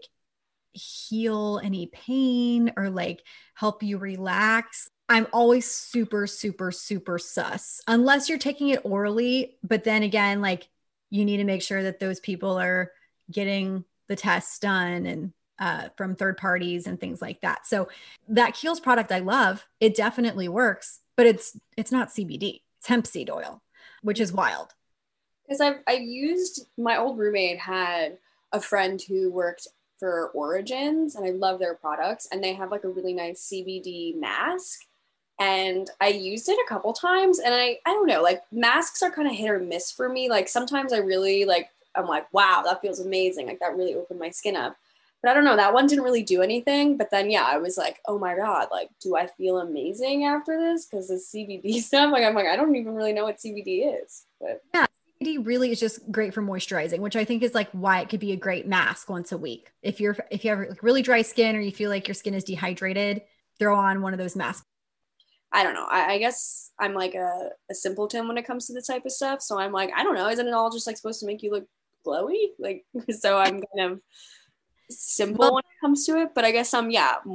Speaker 5: heal any pain or like help you relax, I'm always super, super, super sus, unless you're taking it orally. But then again, like you need to make sure that those people are getting the tests done and from third parties and things like that. So that Kiehl's product I love, it definitely works, but it's not CBD, it's hemp seed oil, which is wild.
Speaker 4: Because I've used, my old roommate had a friend who worked for Origins, and I love their products, and they have like a really nice CBD mask. And I used it a couple times, and I don't know, like masks are kind of hit or miss for me. Like sometimes I really I'm like, wow, that feels amazing. Like that really opened my skin up. But I don't know, that one didn't really do anything. But then, yeah, I was like, oh my God, like, do I feel amazing after this? Because the CBD stuff, I'm like, I don't even really know what CBD is. But
Speaker 5: yeah, CBD really is just great for moisturizing, which I think is like why it could be a great mask once a week. If you have like really dry skin, or you feel like your skin is dehydrated, throw on one of those masks.
Speaker 4: I don't know. I guess I'm like a simpleton when it comes to this type of stuff. So I'm like, I don't know. Isn't it all just like supposed to make you look glowy? Like, so I'm kind of simple when it comes to it. But I guess some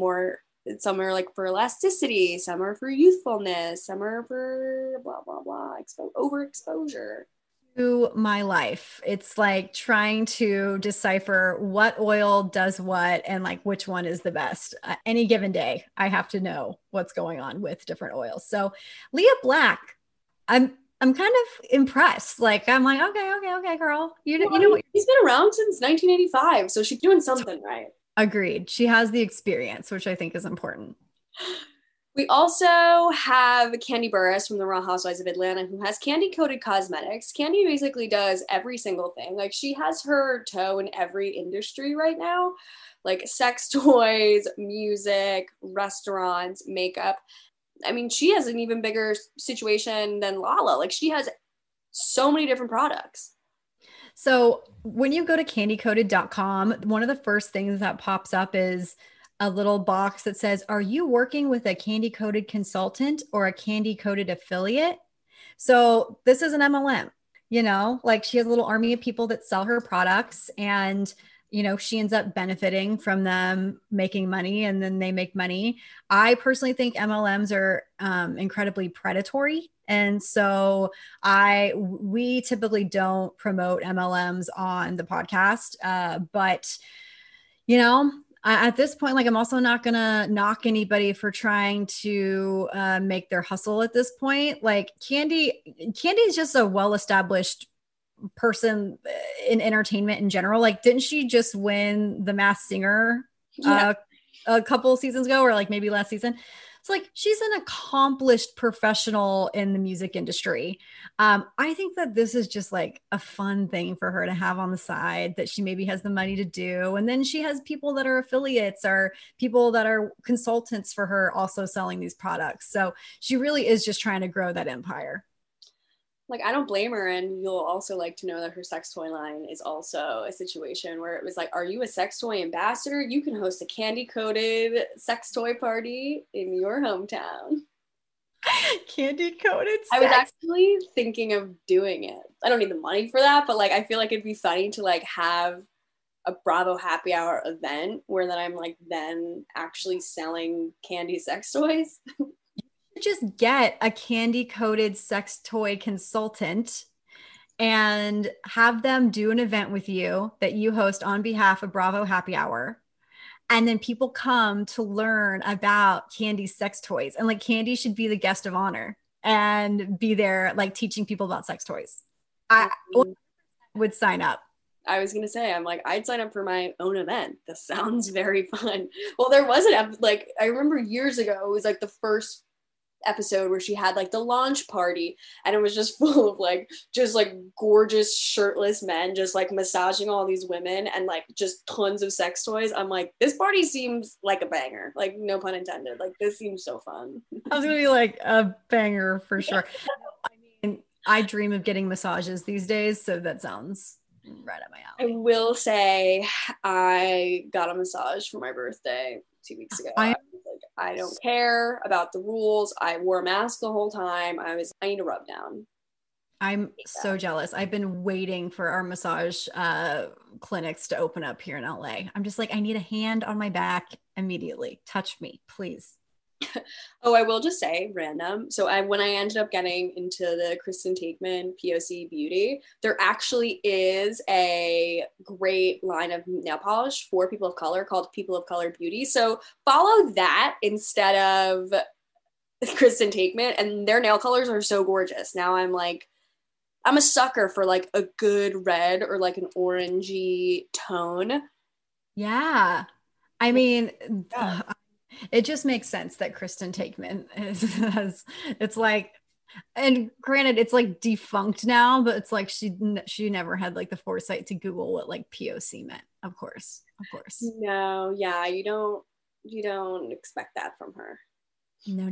Speaker 4: are like for elasticity, some are for youthfulness, some are for blah blah blah, overexposure.
Speaker 5: to my life. It's like trying to decipher what oil does what and like which one is the best. Any given day, I have to know what's going on with different oils. So Leah Black, I'm kind of impressed. Like I'm like, okay, girl. You know what?
Speaker 4: He's been around since 1985, so she's doing something right.
Speaker 5: Agreed. She has the experience, which I think is important.
Speaker 4: We also have Kandi Burruss from the Real Housewives of Atlanta, who has Kandi Coated Cosmetics. Kandi basically does every single thing. Like she has her toe in every industry right now, like sex toys, music, restaurants, makeup. I mean, she has an even bigger situation than Lala. Like she has so many different products.
Speaker 5: So when you go to candycoated.com, one of the first things that pops up is a little box that says, are you working with a Kandi Coated consultant or a Kandi Coated affiliate? So this is an MLM, you know, like she has a little army of people that sell her products and, you know, she ends up benefiting from them making money and then they make money. I personally think MLMs are incredibly predatory. And so we typically don't promote MLMs on the podcast. But, you know, at this point, like I'm also not going to knock anybody for trying to make their hustle at this point. Like Kandi is just a well-established person in entertainment in general. Like, didn't she just win The Masked Singer a couple seasons ago, or like maybe last season? It's like she's an accomplished professional in the music industry. I think that this is just like a fun thing for her to have on the side that she maybe has the money to do. And then she has people that are affiliates or people that are consultants for her also selling these products. So she really is just trying to grow that empire.
Speaker 4: Like, I don't blame her. And you'll also like to know that her sex toy line is also a situation where it was like, are you a sex toy ambassador? You can host a Kandi Coated sex toy party in your hometown.
Speaker 5: Kandi Coated sex.
Speaker 4: I was actually thinking of doing it. I don't need the money for that, but like, I feel like it'd be funny to like have a Bravo happy hour event where then I'm like then actually selling Kandi sex toys.
Speaker 5: Just get a Kandi Coated sex toy consultant and have them do an event with you that you host on behalf of Bravo Happy Hour. And then people come to learn about Kandi's sex toys. And like Kandi should be the guest of honor and be there like teaching people about sex toys. I would sign up.
Speaker 4: I was going to say, I'm like, I'd sign up for my own event. This sounds very fun. Well, there was like, I remember years ago, it was like the first episode where she had like the launch party and it was just full of like just like gorgeous shirtless men just like massaging all these women and like just tons of sex toys. I'm like, this party seems like a banger, like no pun intended. Like this seems so fun.
Speaker 5: I was gonna be like a banger for sure. I mean, I dream of getting massages these days, so that sounds right up my alley.
Speaker 4: I will say I got a massage for my birthday 2 weeks ago. I don't care about the rules. I wore a mask the whole time. I need a rub down.
Speaker 5: I'm so jealous. I've been waiting for our massage clinics to open up here in LA. I'm just like, I need a hand on my back immediately. Touch me, please.
Speaker 4: Oh, I will just say random. So when I ended up getting into the Kristen Taekman POC beauty, there actually is a great line of nail polish for people of color called People of Color Beauty. So follow that instead of Kristen Taekman, and their nail colors are so gorgeous. Now I'm a sucker for like a good red or like an orangey tone.
Speaker 5: Yeah. I mean, it just makes sense that Kristen Taekman it's like, and granted, it's like defunct now, but it's like she never had like the foresight to Google what like POC meant. Of course.
Speaker 4: No, yeah, you don't expect that from her.
Speaker 5: No.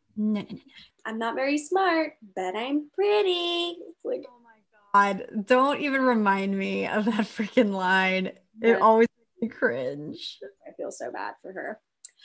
Speaker 4: I'm not very smart, but I'm pretty. It's like,
Speaker 5: oh my God, don't even remind me of that freaking line. It always makes me cringe.
Speaker 4: I feel so bad for her.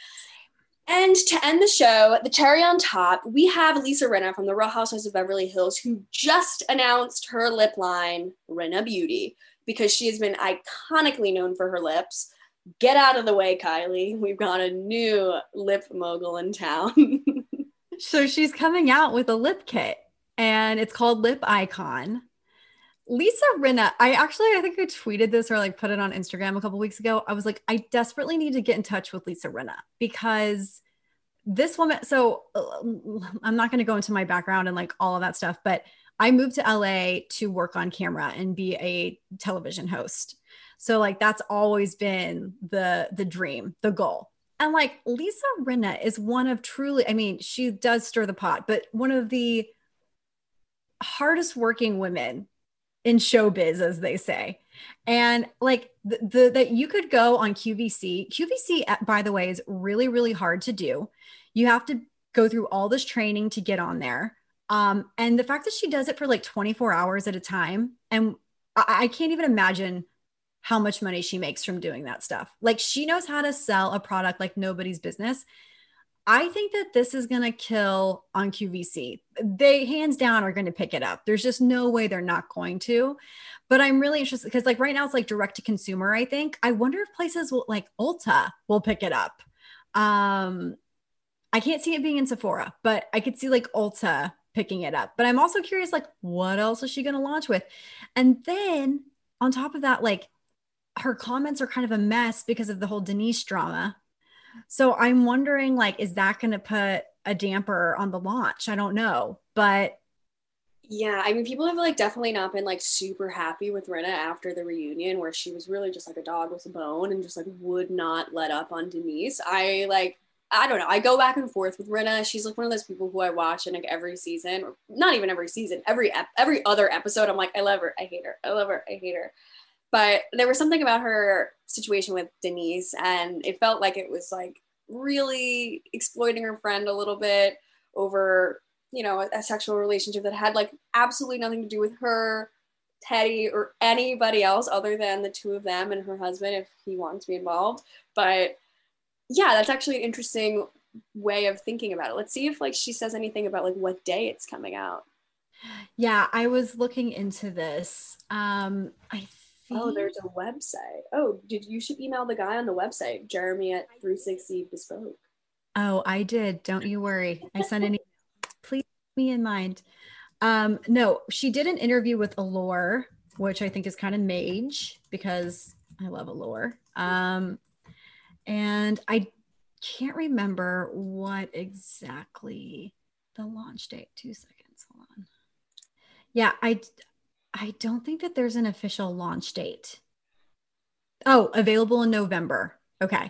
Speaker 4: And to end the show, the cherry on top, we have Lisa Rinna from the Real Housewives of Beverly Hills, who just announced her lip line, Rinna Beauty, because she has been iconically known for her lips. Get out of the way, Kylie. We've got a new lip mogul in town.
Speaker 5: So she's coming out with a lip kit, and it's called Lip Icon. Lisa Rinna, I think I tweeted this or like put it on Instagram a couple weeks ago. I was like, I desperately need to get in touch with Lisa Rinna because this woman, so I'm not going to go into my background and like all of that stuff, but I moved to LA to work on camera and be a television host. So like that's always been the dream, the goal. And like Lisa Rinna is one of truly, I mean, she does stir the pot, but one of the hardest working women in showbiz, as they say. And like that you could go on QVC. QVC, by the way, is really, really hard to do. You have to go through all this training to get on there. And the fact that she does it for like 24 hours at a time. And I can't even imagine how much money she makes from doing that stuff. Like she knows how to sell a product like nobody's business. I think that this is going to kill on QVC. They hands down are going to pick it up. There's just no way they're not going to. But I'm really interested because like right now it's like direct to consumer, I think. I wonder if places will like Ulta will pick it up. I can't see it being in Sephora, but I could see like Ulta picking it up. But I'm also curious, like, what else is she going to launch with? And then on top of that, like her comments are kind of a mess because of the whole Denise drama. So I'm wondering, like, is that going to put a damper on the launch? I don't know, but
Speaker 4: yeah, I mean, people have like definitely not been like super happy with Rinna after the reunion, where she was really just like a dog with a bone and just like would not let up on Denise. I don't know. I go back and forth with Rinna. She's like one of those people who I watch in like every season, or not even every season, every other episode. I'm like, I love her, I hate her, I love her, I hate her. But there was something about her situation with Denise, and it felt like it was like really exploiting her friend a little bit over, you know, a sexual relationship that had like absolutely nothing to do with her, Teddy, or anybody else other than the two of them and her husband if he wanted to be involved. But yeah, that's actually an interesting way of thinking about it. Let's see if like she says anything about like what day it's coming out.
Speaker 5: Yeah, I was looking into this.
Speaker 4: Oh, there's a website. Oh, you should email the guy on the website, Jeremy at 360 Bespoke.
Speaker 5: Oh, I did. Don't you worry. I sent an email. Please keep me in mind. No, she did an interview with Allure, which I think is kind of mage because I love Allure. And I can't remember what exactly the launch date. 2 seconds. Hold on. Yeah, I don't think that there's an official launch date. Oh, available in November. Okay.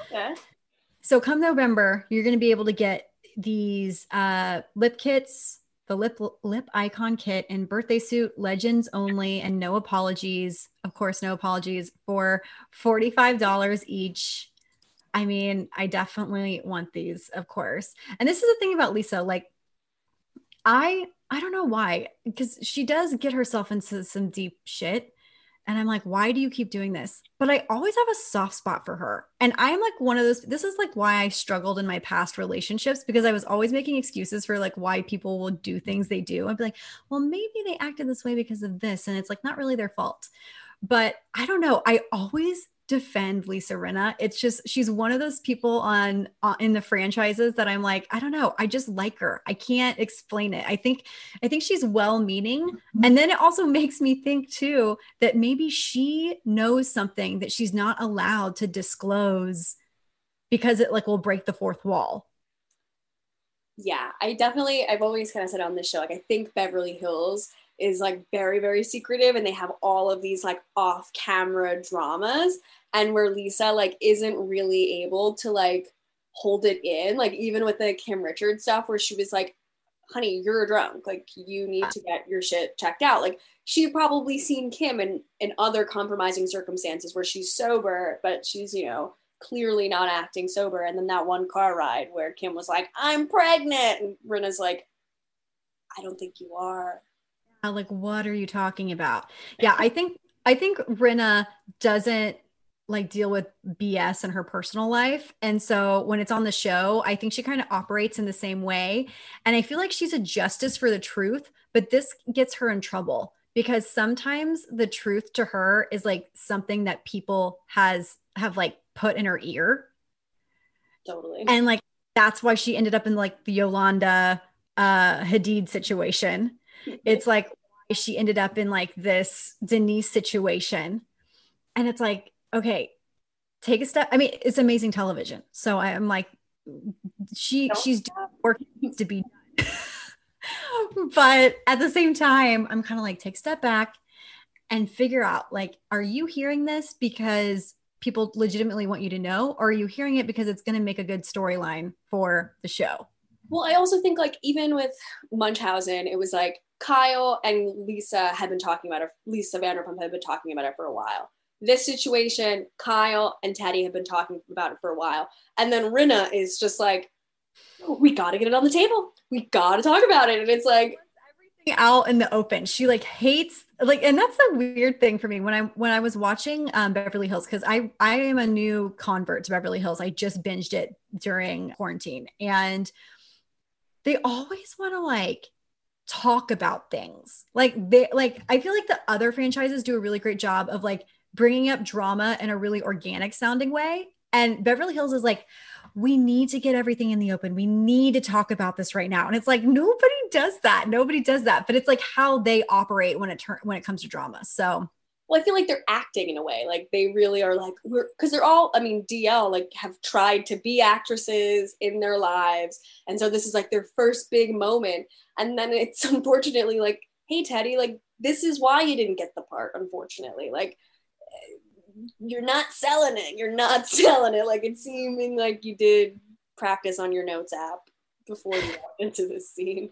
Speaker 5: So come November, you're going to be able to get these lip kits, the lip icon kit and birthday suit, legends only, and no apologies. Of course, no apologies, for $45 each. I mean, I definitely want these, of course. And this is the thing about Lisa, like I don't know why, because she does get herself into some deep shit. And I'm like, why do you keep doing this? But I always have a soft spot for her. And I'm like one of those, this is like why I struggled in my past relationships, because I was always making excuses for like why people will do things they do. I'd be like, well, maybe they acted this way because of this. And it's like not really their fault. But I don't know. I always defend Lisa Rinna. It's just, she's one of those people on in the franchises that I'm like, I don't know. I just like her. I can't explain it. I think she's well-meaning. And then it also makes me think too, that maybe she knows something that she's not allowed to disclose because it like will break the fourth wall.
Speaker 4: Yeah, I've always kind of said on this show, like, I think Beverly Hills is like very, very secretive, and they have all of these like off camera dramas, and where Lisa like isn't really able to like hold it in, like even with the Kim Richards stuff where she was like, honey, you're drunk, like you need to get your shit checked out. Like she'd probably seen Kim in other compromising circumstances where she's sober, but she's, you know, clearly not acting sober. And then that one car ride where Kim was like, I'm pregnant, and Rinna's like, I don't think you are.
Speaker 5: Like, what are you talking about? Yeah, I think Rinna doesn't like deal with BS in her personal life. And so when it's on the show, I think she kind of operates in the same way. And I feel like she's a justice for the truth, but this gets her in trouble because sometimes the truth to her is like something that people have like put in her ear.
Speaker 4: Totally.
Speaker 5: And like, that's why she ended up in like the Yolanda Hadid situation. It's like, she ended up in like this Denise situation. And it's like, okay, take a step. I mean, it's amazing television. So I'm like, she's doing work needs to be done. But at the same time, I'm kind of like, take a step back and figure out, like, are you hearing this because people legitimately want you to know, or are you hearing it because it's going to make a good storyline for the show?
Speaker 4: Well, I also think like even with Munchausen, it was like Kyle and Lisa had been talking about it. Lisa Vanderpump had been talking about it for a while. This situation, Kyle and Teddy have been talking about it for a while. And then Rinna is just like, we got to get it on the table. We got to talk about it. And it's like
Speaker 5: everything out in the open. She like hates like, and that's the weird thing for me when I was watching Beverly Hills, because I am a new convert to Beverly Hills. I just binged it during quarantine, and they always want to like talk about things. Like I feel like the other franchises do a really great job of like bringing up drama in a really organic sounding way. And Beverly Hills is like, we need to get everything in the open. We need to talk about this right now. And it's like, nobody does that. But it's like how they operate when it comes to drama. So,
Speaker 4: well, I feel like they're acting in a way, like they really are like, because they're all, I mean, DL like have tried to be actresses in their lives. And so this is like their first big moment. And then it's unfortunately like, hey, Teddy, like, this is why you didn't get the part, unfortunately. Like, you're not selling it. Like, it's seeming like you did practice on your notes app before you walked into this scene.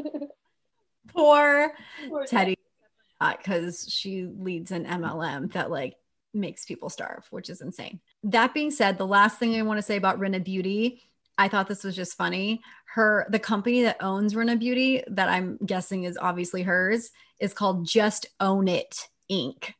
Speaker 5: Poor Teddy, because she leads an MLM that like makes people starve, which is insane. That being said, the last thing I want to say about Rinna Beauty, I thought this was just funny. The company that owns Rinna Beauty, that I'm guessing is obviously hers, is called Just Own It Inc.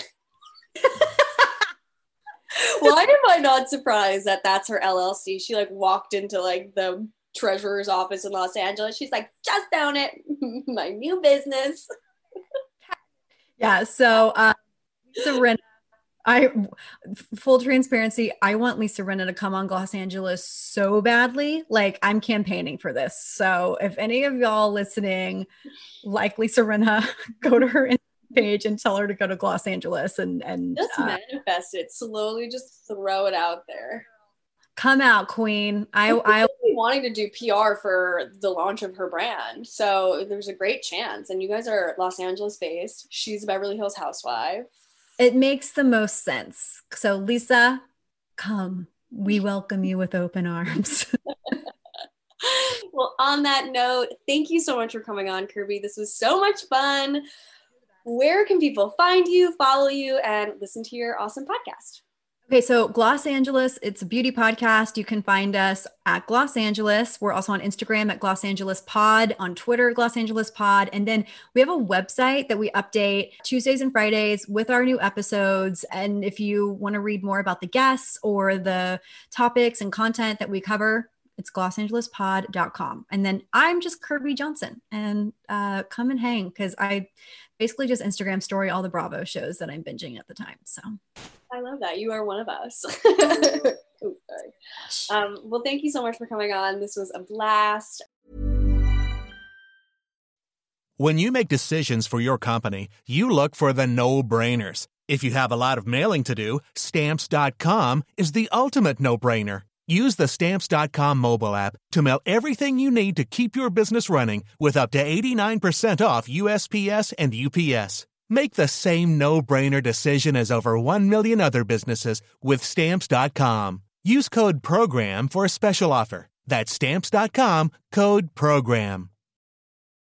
Speaker 4: Why am I not surprised that that's her LLC? She like walked into like the treasurer's office in Los Angeles. She's like, just own it. My new business.
Speaker 5: Yeah. So Lisa Rinna, full transparency, I want Lisa Rinna to come on Los Angeles so badly. Like, I'm campaigning for this. So if any of y'all listening like Lisa Rinna, go to her page and tell her to go to Los Angeles and
Speaker 4: just manifest it slowly. Just throw it out there.
Speaker 5: Come out, queen. I
Speaker 4: wanting to do PR for the launch of her brand, so there's a great chance. And you guys are Los Angeles based. She's a Beverly Hills housewife.
Speaker 5: It makes the most sense. So Lisa, come. We welcome you with open arms.
Speaker 4: Well, on that note, thank you so much for coming on, Kirby. This was so much fun. Where can people find you, follow you, and listen to your awesome podcast?
Speaker 5: Okay, so Gloss Angeles, it's a beauty podcast. You can find us at Gloss Angeles. We're also on Instagram at Gloss Angeles Pod, on Twitter, Gloss Angeles Pod. And then we have a website that we update Tuesdays and Fridays with our new episodes. And if you want to read more about the guests or the topics and content that we cover, it's glossangeleспod.com. And then I'm just Kirby Johnson, and come and hang, because I basically just Instagram story all the Bravo shows that I'm binging at the time. So
Speaker 4: I love that. You are one of us. Ooh, sorry. Well, thank you so much for coming on. This was a blast.
Speaker 8: When you make decisions for your company, you look for the no-brainers. If you have a lot of mailing to do, Stamps.com is the ultimate no-brainer. Use the Stamps.com mobile app to mail everything you need to keep your business running with up to 89% off USPS and UPS. Make the same no-brainer decision as over 1 million other businesses with Stamps.com. Use code PROGRAM for a special offer. That's Stamps.com, code PROGRAM.